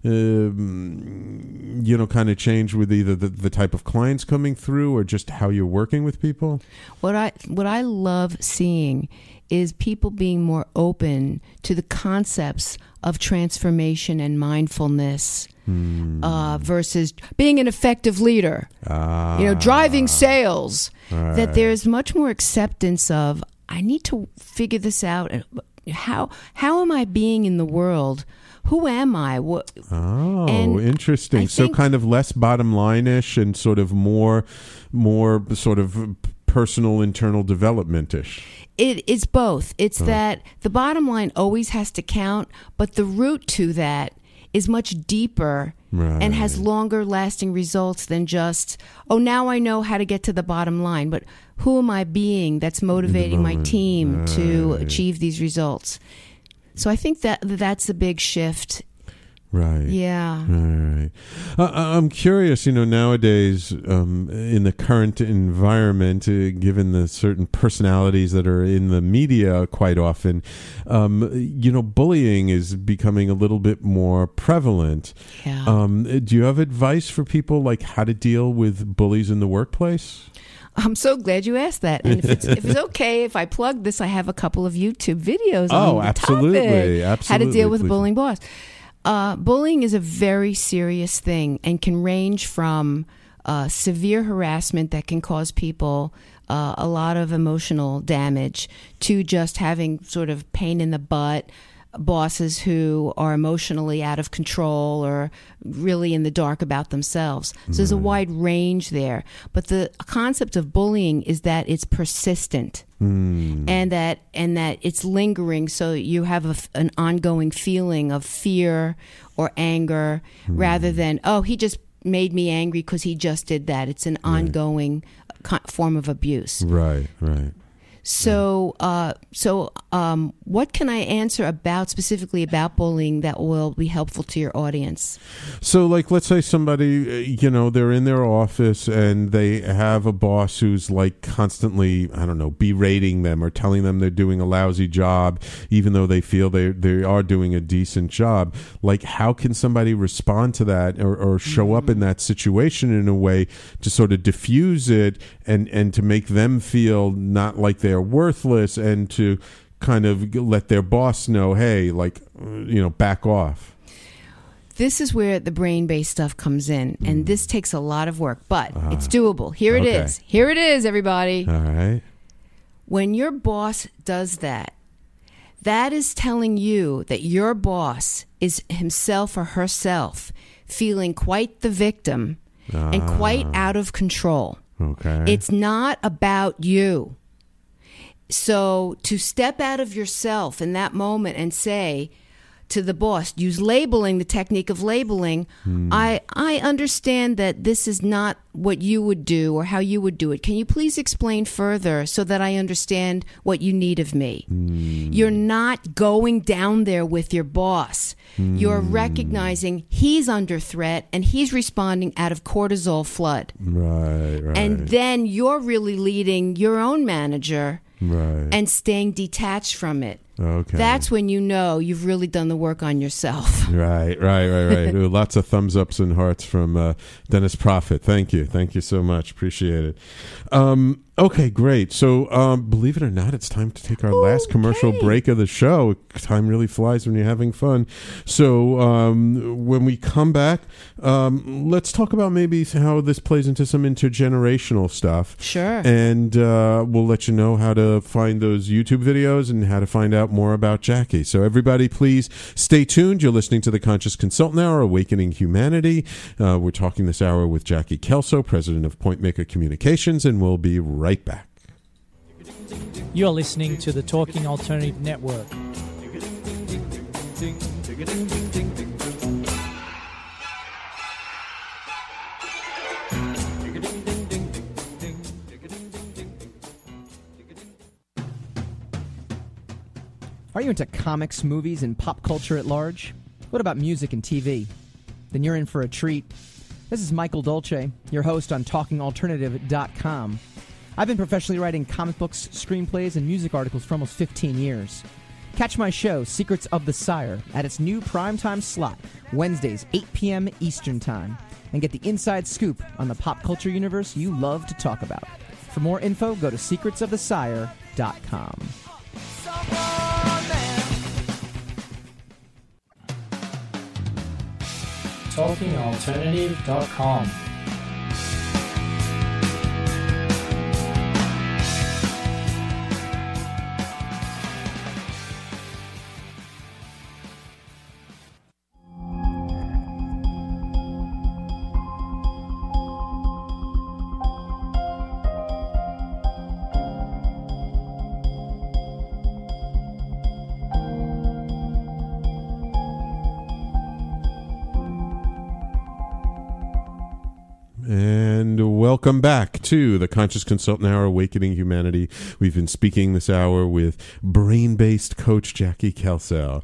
Speaker 3: um, you know, kind of changed with either the, the type of clients coming through or just how you're working with people?
Speaker 4: What I what I love seeing is people being more open to the concepts of transformation and mindfulness.
Speaker 3: Hmm.
Speaker 4: Uh, versus being an effective leader,
Speaker 3: Ah.
Speaker 4: you know, driving sales.
Speaker 3: Right.
Speaker 4: That there's much more acceptance of, I need to figure this out. How how am I being in the world? Who am I? What?
Speaker 3: Oh,
Speaker 4: And
Speaker 3: interesting.
Speaker 4: I
Speaker 3: So
Speaker 4: think-
Speaker 3: kind of less bottom line-ish and sort of more, more sort of personal internal development-ish.
Speaker 4: It, it's both. It's
Speaker 3: Oh.
Speaker 4: that the bottom line always has to count, but the route to that is much deeper
Speaker 3: Right.
Speaker 4: and has longer lasting results than just, oh, now I know how to get to the bottom line. But who am I being that's motivating my
Speaker 3: moment.
Speaker 4: team to
Speaker 3: Right.
Speaker 4: achieve these results? So I think that that's a big shift.
Speaker 3: Right.
Speaker 4: Yeah.
Speaker 3: Right. Uh, I'm curious, you know, nowadays um, in the current environment, uh, given the certain personalities that are in the media quite often, um, you know, bullying is becoming a little bit more prevalent.
Speaker 4: Yeah.
Speaker 3: Um, do you have advice for people, like how to deal with bullies in the workplace?
Speaker 4: I'm so glad you asked that. And if it's, if it's okay if I plug this, I have a couple of YouTube videos
Speaker 3: Oh,
Speaker 4: on the
Speaker 3: absolutely.
Speaker 4: topic. How to
Speaker 3: Absolutely,
Speaker 4: deal with a
Speaker 3: please.
Speaker 4: bullying boss. Uh, bullying is a very serious thing and can range from uh, severe harassment that can cause people uh, a lot of emotional damage to just having sort of pain in the butt, bosses who are emotionally out of control or really in the dark about themselves. So there's a wide range there. But the concept of bullying is that it's persistent.
Speaker 3: Mm.
Speaker 4: And that and that it's lingering, so you have a f an ongoing feeling of fear or anger, rather than, oh, he just made me angry because he just did that. It's an ongoing co- form of abuse.
Speaker 3: Right, right.
Speaker 4: So, uh, so um, what can I answer about specifically about bullying that will be helpful to your audience?
Speaker 3: So, like, let's say somebody, uh, you know, they're in their office and they have a boss who's like constantly, I don't know, berating them or telling them they're doing a lousy job, even though they feel they they are doing a decent job. Like, how can somebody respond to that or, or show mm-hmm. up in that situation in a way to sort of diffuse it and and to make them feel not like they're worthless and to kind of let their boss know, hey, like, you know, back off?
Speaker 4: This is where the brain-based stuff comes in, and this takes a lot of work, but
Speaker 3: Uh,
Speaker 4: it's doable. Here it
Speaker 3: okay.
Speaker 4: is. Here it is, everybody.
Speaker 3: All right.
Speaker 4: When your boss does that, that is telling you that your boss is himself or herself feeling quite the victim and quite out of control.
Speaker 3: Okay.
Speaker 4: It's not about you. So to step out of yourself in that moment and say to the boss, use labeling, the technique of labeling,
Speaker 3: Hmm.
Speaker 4: I, I understand that this is not what you would do or how you would do it. Can you please explain further so that I understand what you need of me?
Speaker 3: Hmm.
Speaker 4: You're not going down there with your boss.
Speaker 3: Hmm.
Speaker 4: You're recognizing he's under threat and he's responding out of cortisol flood.
Speaker 3: Right, right.
Speaker 4: And then you're really leading your own manager
Speaker 3: right.
Speaker 4: and staying detached from it.
Speaker 3: Okay.
Speaker 4: That's when you know you've really done the work on yourself.
Speaker 3: Right, right, right, right. Ooh, lots of thumbs ups and hearts from uh, Dennis Profit. Thank you. Thank you so much. Appreciate it. Um, okay, great. So, um, believe it or not, it's time to take our last commercial break of the show. Time really flies when you're having fun. So, um, when we come back, um, let's talk about maybe how this plays into some intergenerational stuff.
Speaker 4: Sure.
Speaker 3: And uh, we'll let you know how to find those YouTube videos and how to find out more about Jackie. So everybody, please stay tuned. You're listening to the Conscious Consultant Hour, Awakening Humanity. Uh, we're talking this hour with Jackie Kelso, president of Point Maker Communications, and we'll be right back.
Speaker 5: You're listening to the Talking Alternative Network.
Speaker 13: Are you into comics, movies, and pop culture at large? What about music and T V? Then you're in for a treat. This is Michael Dolce, your host on talking alternative dot com. I've been professionally writing comic books, screenplays, and music articles for almost fifteen years. Catch my show, Secrets of the Sire, at its new primetime slot, Wednesdays, eight p.m. Eastern Time, and get the inside scoop on the pop culture universe you love to talk about. For more info, go to secrets of the sire dot com.
Speaker 5: talking alternative dot com.
Speaker 3: And welcome back to the Conscious Consultant Hour, Awakening Humanity. We've been speaking this hour with brain-based coach Jackie Kelso.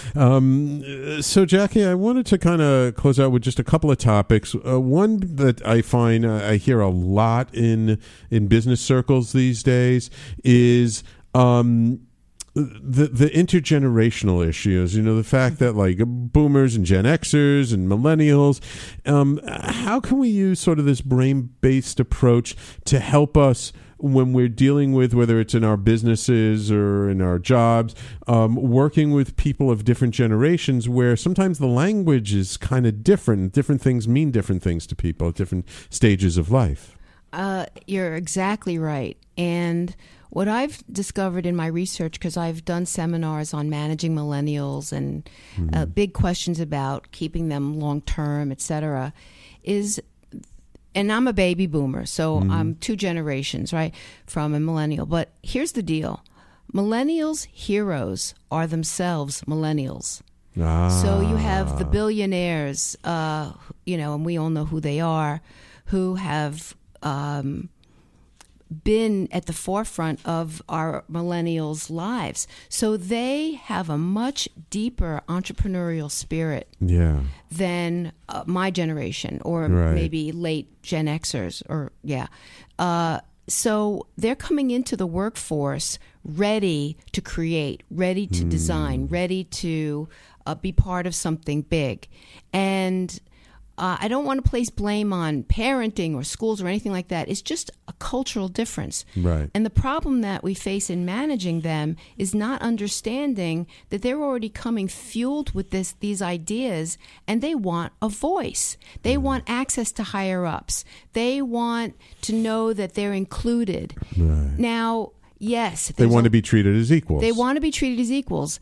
Speaker 3: Um, so, Jackie, I wanted to kind of close out with just a couple of topics. Uh, one that I find uh, I hear a lot in in business circles these days is Um, the the intergenerational issues, you know, the fact that like boomers and Gen Xers and millennials, um, how can we use sort of this brain-based approach to help us when we're dealing with, whether it's in our businesses or in our jobs, um, working with people of different generations where sometimes the language is kind of different. Different things mean different things to people at different stages of life.
Speaker 4: Uh, you're exactly right. And what I've discovered in my research, because I've done seminars on managing millennials and mm-hmm. uh, big questions about keeping them long-term, et cetera, is, and I'm a baby boomer, so mm-hmm. I'm two generations, right, from a millennial. But here's the deal. Millennials' heroes are themselves millennials. Ah. So you have the billionaires, uh, you know, and we all know who they are, who have um, been at the forefront of our millennials' lives. So they have a much deeper entrepreneurial spirit
Speaker 3: yeah.
Speaker 4: than uh, my generation or
Speaker 3: right.
Speaker 4: maybe late Gen Xers or, yeah. Uh, so they're coming into the workforce ready to create, ready to mm. design, ready to uh, be part of something big. And Uh, I don't want to place blame on parenting or schools or anything like that. It's just a cultural difference.
Speaker 3: Right.
Speaker 4: And the problem that we face in managing them is not understanding that they're already coming fueled with this these ideas, and they want a voice. They mm. want access to higher ups. They want to know that they're included.
Speaker 3: Right.
Speaker 4: Now, yes.
Speaker 3: They want a, to be treated as equals.
Speaker 4: They want to be treated as equals.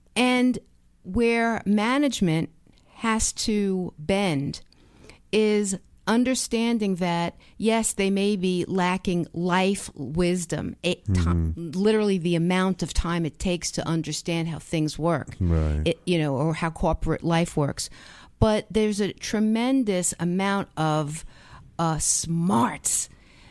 Speaker 4: And where management has to bend is understanding that, yes, they may be lacking life wisdom, it,
Speaker 3: mm-hmm.
Speaker 4: t- literally the amount of time it takes to understand how things work,
Speaker 3: right.
Speaker 4: it, you know, or how corporate life works. But there's a tremendous amount of uh, smarts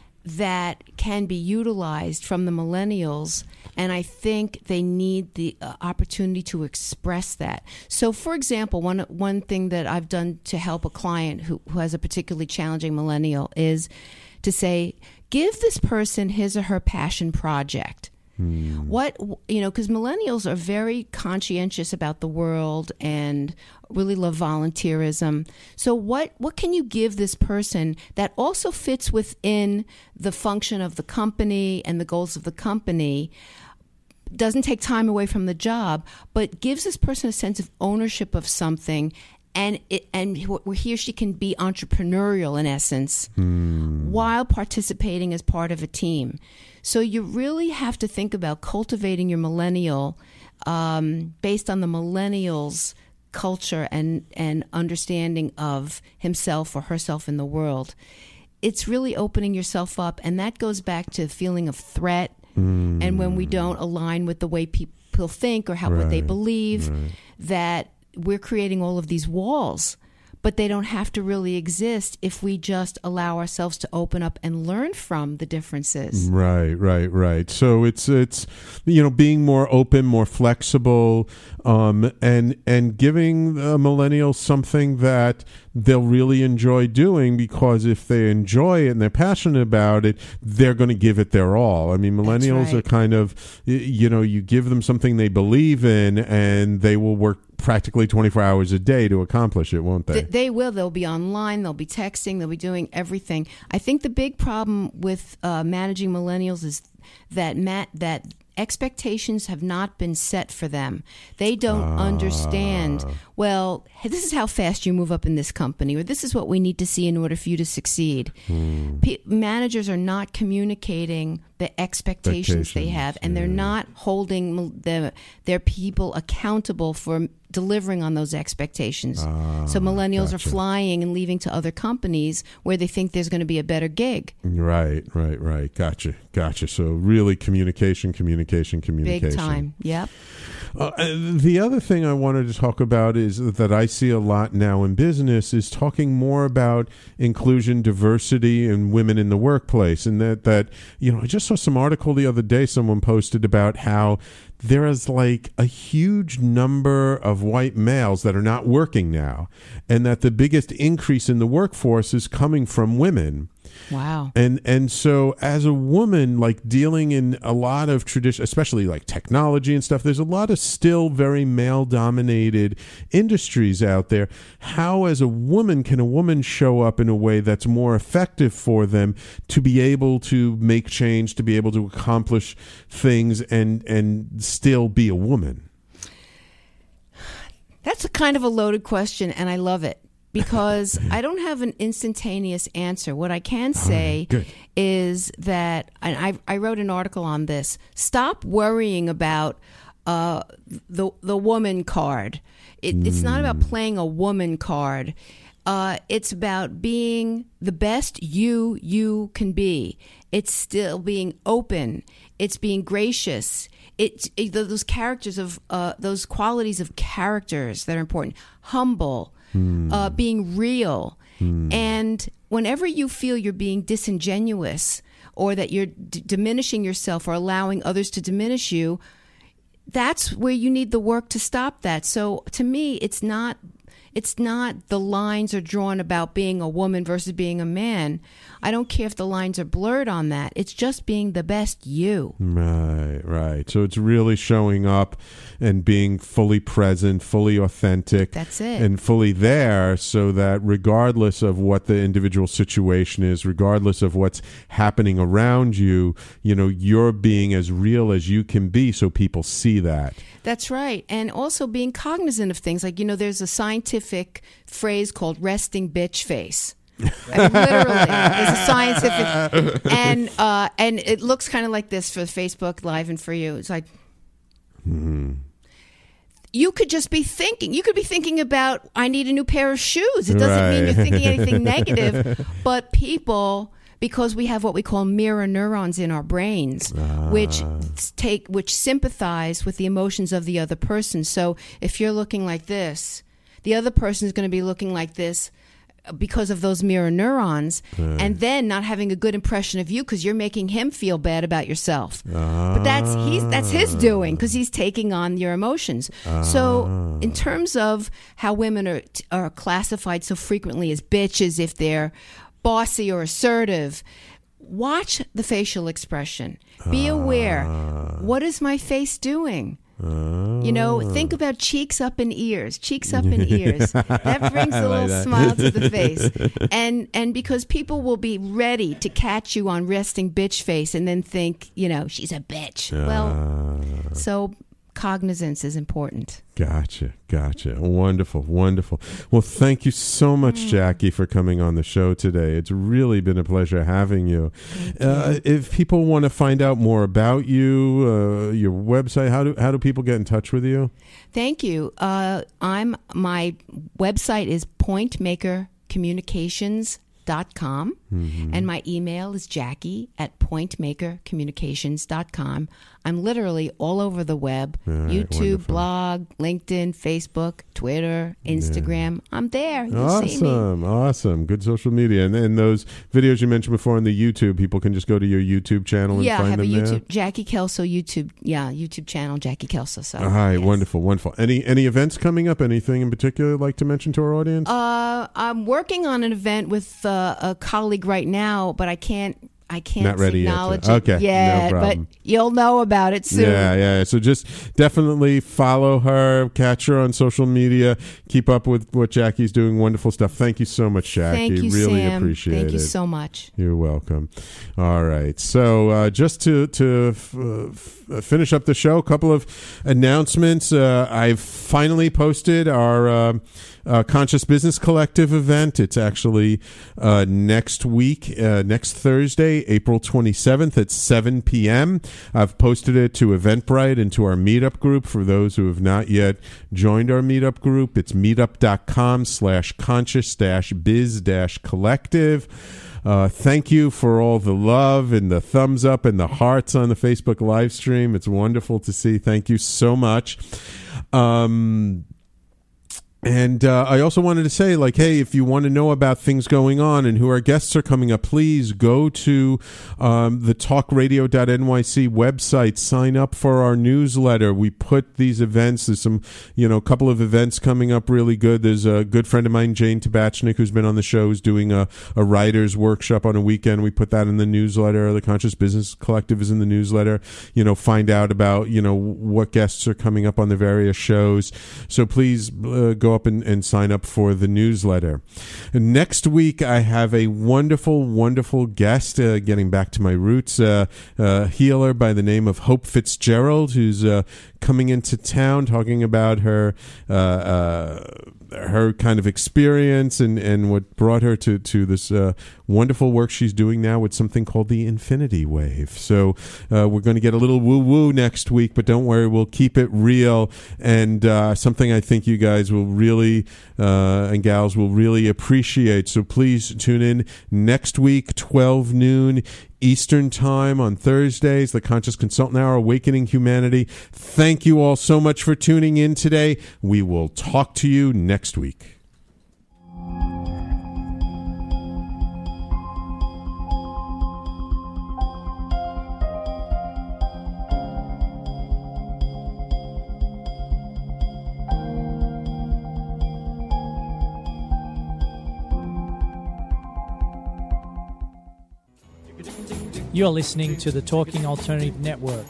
Speaker 4: that can be utilized from the millennials, and I think they need the uh, opportunity to express that. So, for example, one one thing that I've done to help a client who, who has a particularly challenging millennial is to say, give this person his or her passion project.
Speaker 3: Hmm.
Speaker 4: What, you know, because millennials are very conscientious about the world and really love volunteerism. So what, what can you give this person that also fits within the function of the company and the goals of the company, doesn't take time away from the job, but gives this person a sense of ownership of something, and it, and where he or she can be entrepreneurial in essence,
Speaker 3: hmm.
Speaker 4: while participating as part of a team. So you really have to think about cultivating your millennial um, based on the millennial's culture and, and understanding of himself or herself in the world. It's really opening yourself up, and that goes back to feeling of threat.
Speaker 3: Mm.
Speaker 4: And when we don't align with the way people think or how
Speaker 3: right.
Speaker 4: what they believe,
Speaker 3: right.
Speaker 4: that we're creating all of these walls. But they don't have to really exist if we just allow ourselves to open up and learn from the differences.
Speaker 3: Right, right, right. So it's it's you know being more open, more flexible, um, and and giving a millennial something that they'll really enjoy doing, because if they enjoy it and they're passionate about it, they're going to give it their all. I mean, millennials
Speaker 4: right.
Speaker 3: are kind of, you know, you give them something they believe in, and they will work practically twenty-four hours a day to accomplish it, won't they?
Speaker 4: Th- they will. They'll be online. They'll be texting. They'll be doing everything. I think the big problem with uh, managing millennials is that ma- that expectations have not been set for them. They don't
Speaker 3: Ah.
Speaker 4: understand, well, this is how fast you move up in this company, or this is what we need to see in order for you to succeed.
Speaker 3: Hmm.
Speaker 4: P- managers are not communicating the expectations they have, and they're
Speaker 3: yeah.
Speaker 4: not holding the, their people accountable for delivering on those expectations.
Speaker 3: Ah,
Speaker 4: so millennials
Speaker 3: gotcha.
Speaker 4: are flying and leaving to other companies where they think there's going to be a better gig.
Speaker 3: Right, right, right. Gotcha, gotcha. So really communication, communication, communication.
Speaker 4: Big time, yep.
Speaker 3: Uh, and the other thing I wanted to talk about is that I see a lot now in business is talking more about inclusion, diversity, and women in the workplace. And that, that you know, I just saw some article the other day someone posted about how there is like a huge number of white males that are not working now, and that the biggest increase in the workforce is coming from women.
Speaker 4: Wow.
Speaker 3: And and so as a woman, like dealing in a lot of tradition, especially like technology and stuff, there's a lot of still very male dominated industries out there. How as a woman can a woman show up in a way that's more effective for them to be able to make change, to be able to accomplish things and and still be a woman?
Speaker 4: That's a kind of a loaded question, and I love it. Because I don't have an instantaneous answer. What I can say
Speaker 3: Good.
Speaker 4: is that, and I, I wrote an article on this, stop worrying about uh, the the woman card. It, mm. It's not about playing a woman card. Uh, it's about being the best you you can be. It's still being open. It's being gracious. It's it, those characters of uh, those qualities of characters that are important. Humble. Hmm. Uh, being real. Hmm. And whenever you feel you're being disingenuous or that you're d- diminishing yourself or allowing others to diminish you, that's where you need the work to stop that. So to me, it's not It's not the lines are drawn about being a woman versus being a man. I don't care if the lines are blurred on that. It's just being the best you.
Speaker 3: Right, right. So it's really showing up and being fully present, fully authentic.
Speaker 4: That's it.
Speaker 3: And fully there, so that regardless of what the individual situation is, regardless of what's happening around you, you know, you're being as real as you can be so people see that.
Speaker 4: That's right. And also being cognizant of things. Like, you know, there's a scientific phrase called resting bitch face. I mean, literally, there's a scientific, and uh, and it looks kind of like this for Facebook Live and for you. It's like,
Speaker 3: mm-hmm.
Speaker 4: You could just be thinking. You could be thinking about, I need a new pair of shoes. It doesn't right. mean you're thinking anything negative, but people, because we have what we call mirror neurons in our brains, ah. which take which sympathize with the emotions of the other person. So if you're looking like this, the other person is going to be looking like this because of those mirror neurons, right. and then not having a good impression of you because you're making him feel bad about yourself.
Speaker 3: Ah.
Speaker 4: But that's he's that's his doing because he's taking on your emotions.
Speaker 3: Ah.
Speaker 4: So in terms of how women are are classified so frequently as bitches if they're bossy or assertive, watch the facial expression. Be aware.
Speaker 3: Ah.
Speaker 4: What is my face doing?
Speaker 3: Oh.
Speaker 4: You know, think about cheeks up and ears, cheeks up and ears. That brings a little
Speaker 3: like
Speaker 4: smile to the face. And and because people will be ready to catch you on resting bitch face and then think, you know, she's a bitch.
Speaker 3: Uh,
Speaker 4: well, so cognizance is important.
Speaker 3: Gotcha, gotcha. Wonderful, wonderful. Well, thank you so much, mm. Jackie, for coming on the show today. It's really been a pleasure having you. Uh, you. If people want to find out more about you, uh, your website, how do how do people get in touch with you?
Speaker 4: Thank you. Uh, I'm my website is point maker communications dot com, mm-hmm. and my email is Jackie at point maker communications dot com. I'm literally all over the web, right, YouTube, wonderful. Blog, LinkedIn, Facebook, Twitter, Instagram. Yeah. I'm there. You
Speaker 3: awesome,
Speaker 4: see me.
Speaker 3: Awesome. Good social media. And, and those videos you mentioned before on the YouTube, people can just go to your YouTube channel and
Speaker 4: yeah,
Speaker 3: find
Speaker 4: I have
Speaker 3: them
Speaker 4: a YouTube,
Speaker 3: there?
Speaker 4: Jackie Kelso YouTube, yeah, YouTube channel, Jackie Kelso. So,
Speaker 3: all right,
Speaker 4: yes.
Speaker 3: Wonderful, wonderful. Any any events coming up? Anything in particular you'd like to mention to our audience?
Speaker 4: Uh, I'm working on an event with uh, a colleague right now, but I can't I can't
Speaker 3: Not ready
Speaker 4: acknowledge
Speaker 3: yet.
Speaker 4: it
Speaker 3: Okay,
Speaker 4: yet,
Speaker 3: no
Speaker 4: but you'll know about it soon.
Speaker 3: Yeah, yeah. So just definitely follow her, catch her on social media, keep up with what Jackie's doing. Wonderful stuff. Thank you so much, Jackie.
Speaker 4: Thank you,
Speaker 3: really
Speaker 4: Sam.
Speaker 3: appreciate
Speaker 4: Thank
Speaker 3: it.
Speaker 4: you so much.
Speaker 3: You're welcome. All right. So uh, just to to f- f- finish up the show, a couple of announcements. Uh, I've finally posted our uh, uh, Conscious Business Collective event. It's actually uh, next week, uh, next Thursday, April twenty-seventh at seven p.m. I've posted it to Eventbrite and to our meetup group for those who have not yet joined our meetup group. It's meetup.com slash conscious dash biz dash collective. Uh, thank you for all the love and the thumbs up and the hearts on the Facebook live stream. It's wonderful to see. Thank you so much. Um, And uh, I also wanted to say, like, hey, if you want to know about things going on and who our guests are coming up, please go to um, the talk radio dot N Y C website. Sign up for our newsletter. We put these events. There's some, you know, a couple of events coming up really good. There's a good friend of mine, Jane Tabachnik, who's been on the show, who's doing a, a writer's workshop on a weekend. We put that in the newsletter. The Conscious Business Collective is in the newsletter. You know, find out about, you know, what guests are coming up on the various shows. So please uh, go up and, and sign up for the newsletter. And next week, I have a wonderful, wonderful guest, uh, getting back to my roots, uh, a healer by the name of Hope Fitzgerald, who's uh, coming into town talking about her uh, uh, her kind of experience and, and what brought her to, to this uh, wonderful work she's doing now with something called the Infinity Wave. So uh, we're going to get a little woo-woo next week, but don't worry, we'll keep it real, and uh, something I think you guys will really, uh, and gals will really appreciate. So please tune in next week, twelve noon Eastern Time on Thursdays, the Conscious Consultant Hour, Awakening Humanity. Thank you all so much for tuning in today. We will talk to you next week.
Speaker 5: You're listening to the Talking Alternative Network.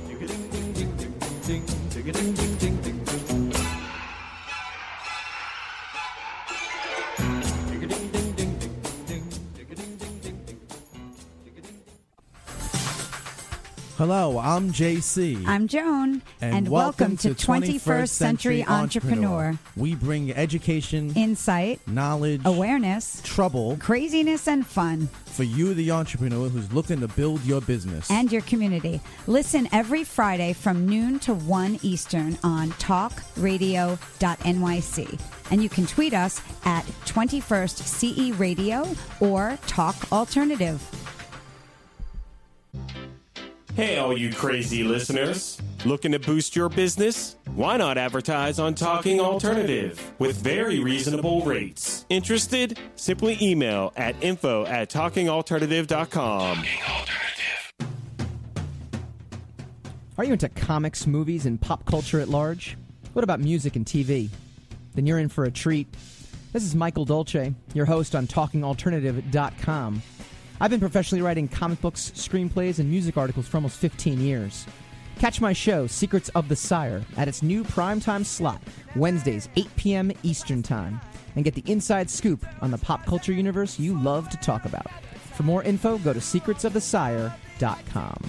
Speaker 6: Hello, I'm J C.
Speaker 7: I'm Joan,
Speaker 6: and,
Speaker 7: and welcome, welcome to twenty-first Century Entrepreneur.
Speaker 6: Entrepreneur. We bring education,
Speaker 7: insight,
Speaker 6: knowledge,
Speaker 7: awareness,
Speaker 6: trouble,
Speaker 7: craziness, and fun
Speaker 6: for you, the entrepreneur who's looking to build your business
Speaker 7: and your community. Listen every Friday from noon to one Eastern on talk radio dot N Y C. And you can tweet us at twenty-first C E Radio or Talk Alternative.
Speaker 14: Hey, all you crazy listeners. Looking to boost your business? Why not advertise on Talking Alternative with very reasonable rates? Interested? Simply email at info at talking alternative dot com.
Speaker 13: Are you into comics, movies, and pop culture at large? What about music and T V? Then you're in for a treat. This is Michael Dolce, your host on talking alternative dot com. I've been professionally writing comic books, screenplays, and music articles for almost fifteen years. Catch my show, Secrets of the Sire, at its new primetime slot, Wednesdays, eight p.m. Eastern Time, and get the inside scoop on the pop culture universe you love to talk about. For more info, go to secrets of the sire dot com.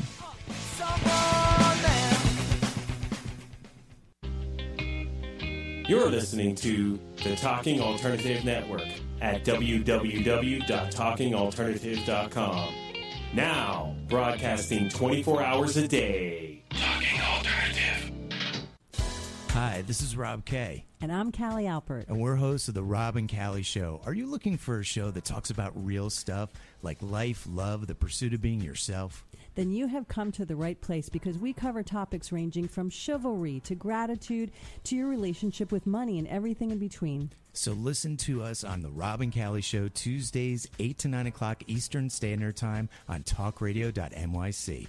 Speaker 14: You're listening to the Talking Alternative Network at w w w dot talking alternative dot com. Now, broadcasting twenty-four hours a day. Talking Alternative.
Speaker 11: Hi, this is Rob Kay.
Speaker 12: And I'm Callie Alpert.
Speaker 11: And we're hosts of The Rob and Callie Show. Are you looking for a show that talks about real stuff like life, love, the pursuit of being yourself?
Speaker 12: Then you have come to the right place, because we cover topics ranging from chivalry to gratitude to your relationship with money and everything in between.
Speaker 11: So listen to us on The Rob and Callie Show, Tuesdays, eight to nine o'clock Eastern Standard Time on talk radio dot N Y C.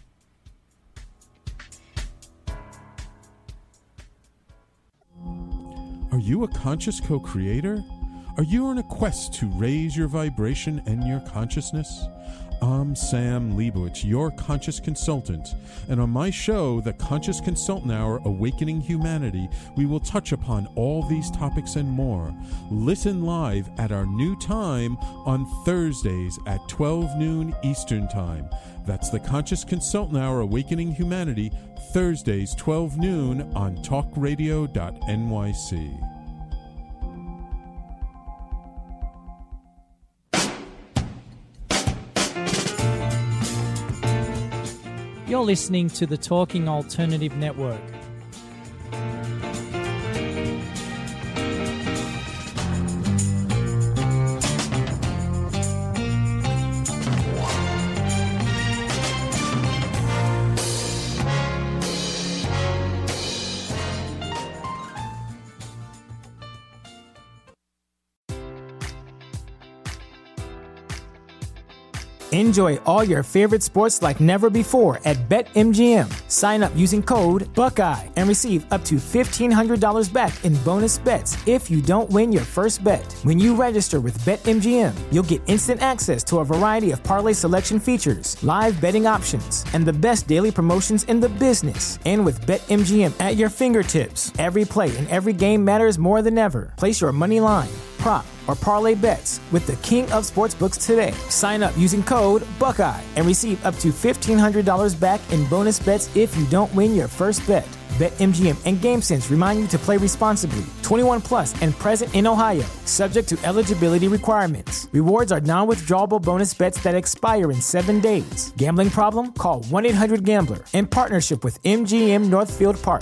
Speaker 3: Are you a conscious co-creator? Are you on a quest to raise your vibration and your consciousness? I'm Sam Leibowitz, your conscious consultant, and on my show, The Conscious Consultant Hour, Awakening Humanity, we will touch upon all these topics and more. Listen live at our new time on Thursdays at twelve noon Eastern Time. That's The Conscious Consultant Hour, Awakening Humanity, Thursdays, twelve noon on talk radio dot N Y C.
Speaker 5: You're listening to the Talking Alternative Network.
Speaker 1: Enjoy all your favorite sports like never before at BetMGM. Sign up using code Buckeye and receive up to fifteen hundred dollars back in bonus bets if you don't win your first bet. When you register with BetMGM, you'll get instant access to a variety of parlay selection features, live betting options, and the best daily promotions in the business. And with BetMGM at your fingertips, every play and every game matters more than ever. Place your money line, prop, or parlay bets with the king of sportsbooks today. Sign up using code Buckeye and receive up to fifteen hundred dollars back in bonus bets if you don't win your first bet. BetMGM and GameSense remind you to play responsibly. twenty-one plus and present in Ohio, subject to eligibility requirements. Rewards are non-withdrawable bonus bets that expire in seven days. Gambling problem? Call one eight hundred gambler in partnership with M G M Northfield Park.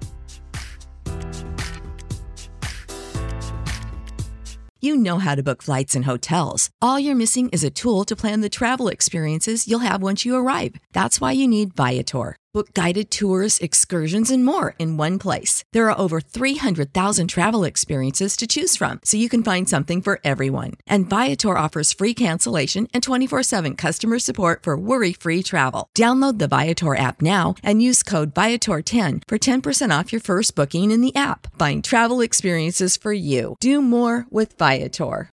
Speaker 15: You know how to book flights and hotels. All you're missing is a tool to plan the travel experiences you'll have once you arrive. That's why you need Viator. Book guided tours, excursions, and more in one place. There are over three hundred thousand travel experiences to choose from, so you can find something for everyone. And Viator offers free cancellation and twenty-four seven customer support for worry-free travel. Download the Viator app now and use code Viator ten for ten percent off your first booking in the app. Find travel experiences for you. Do more with Viator.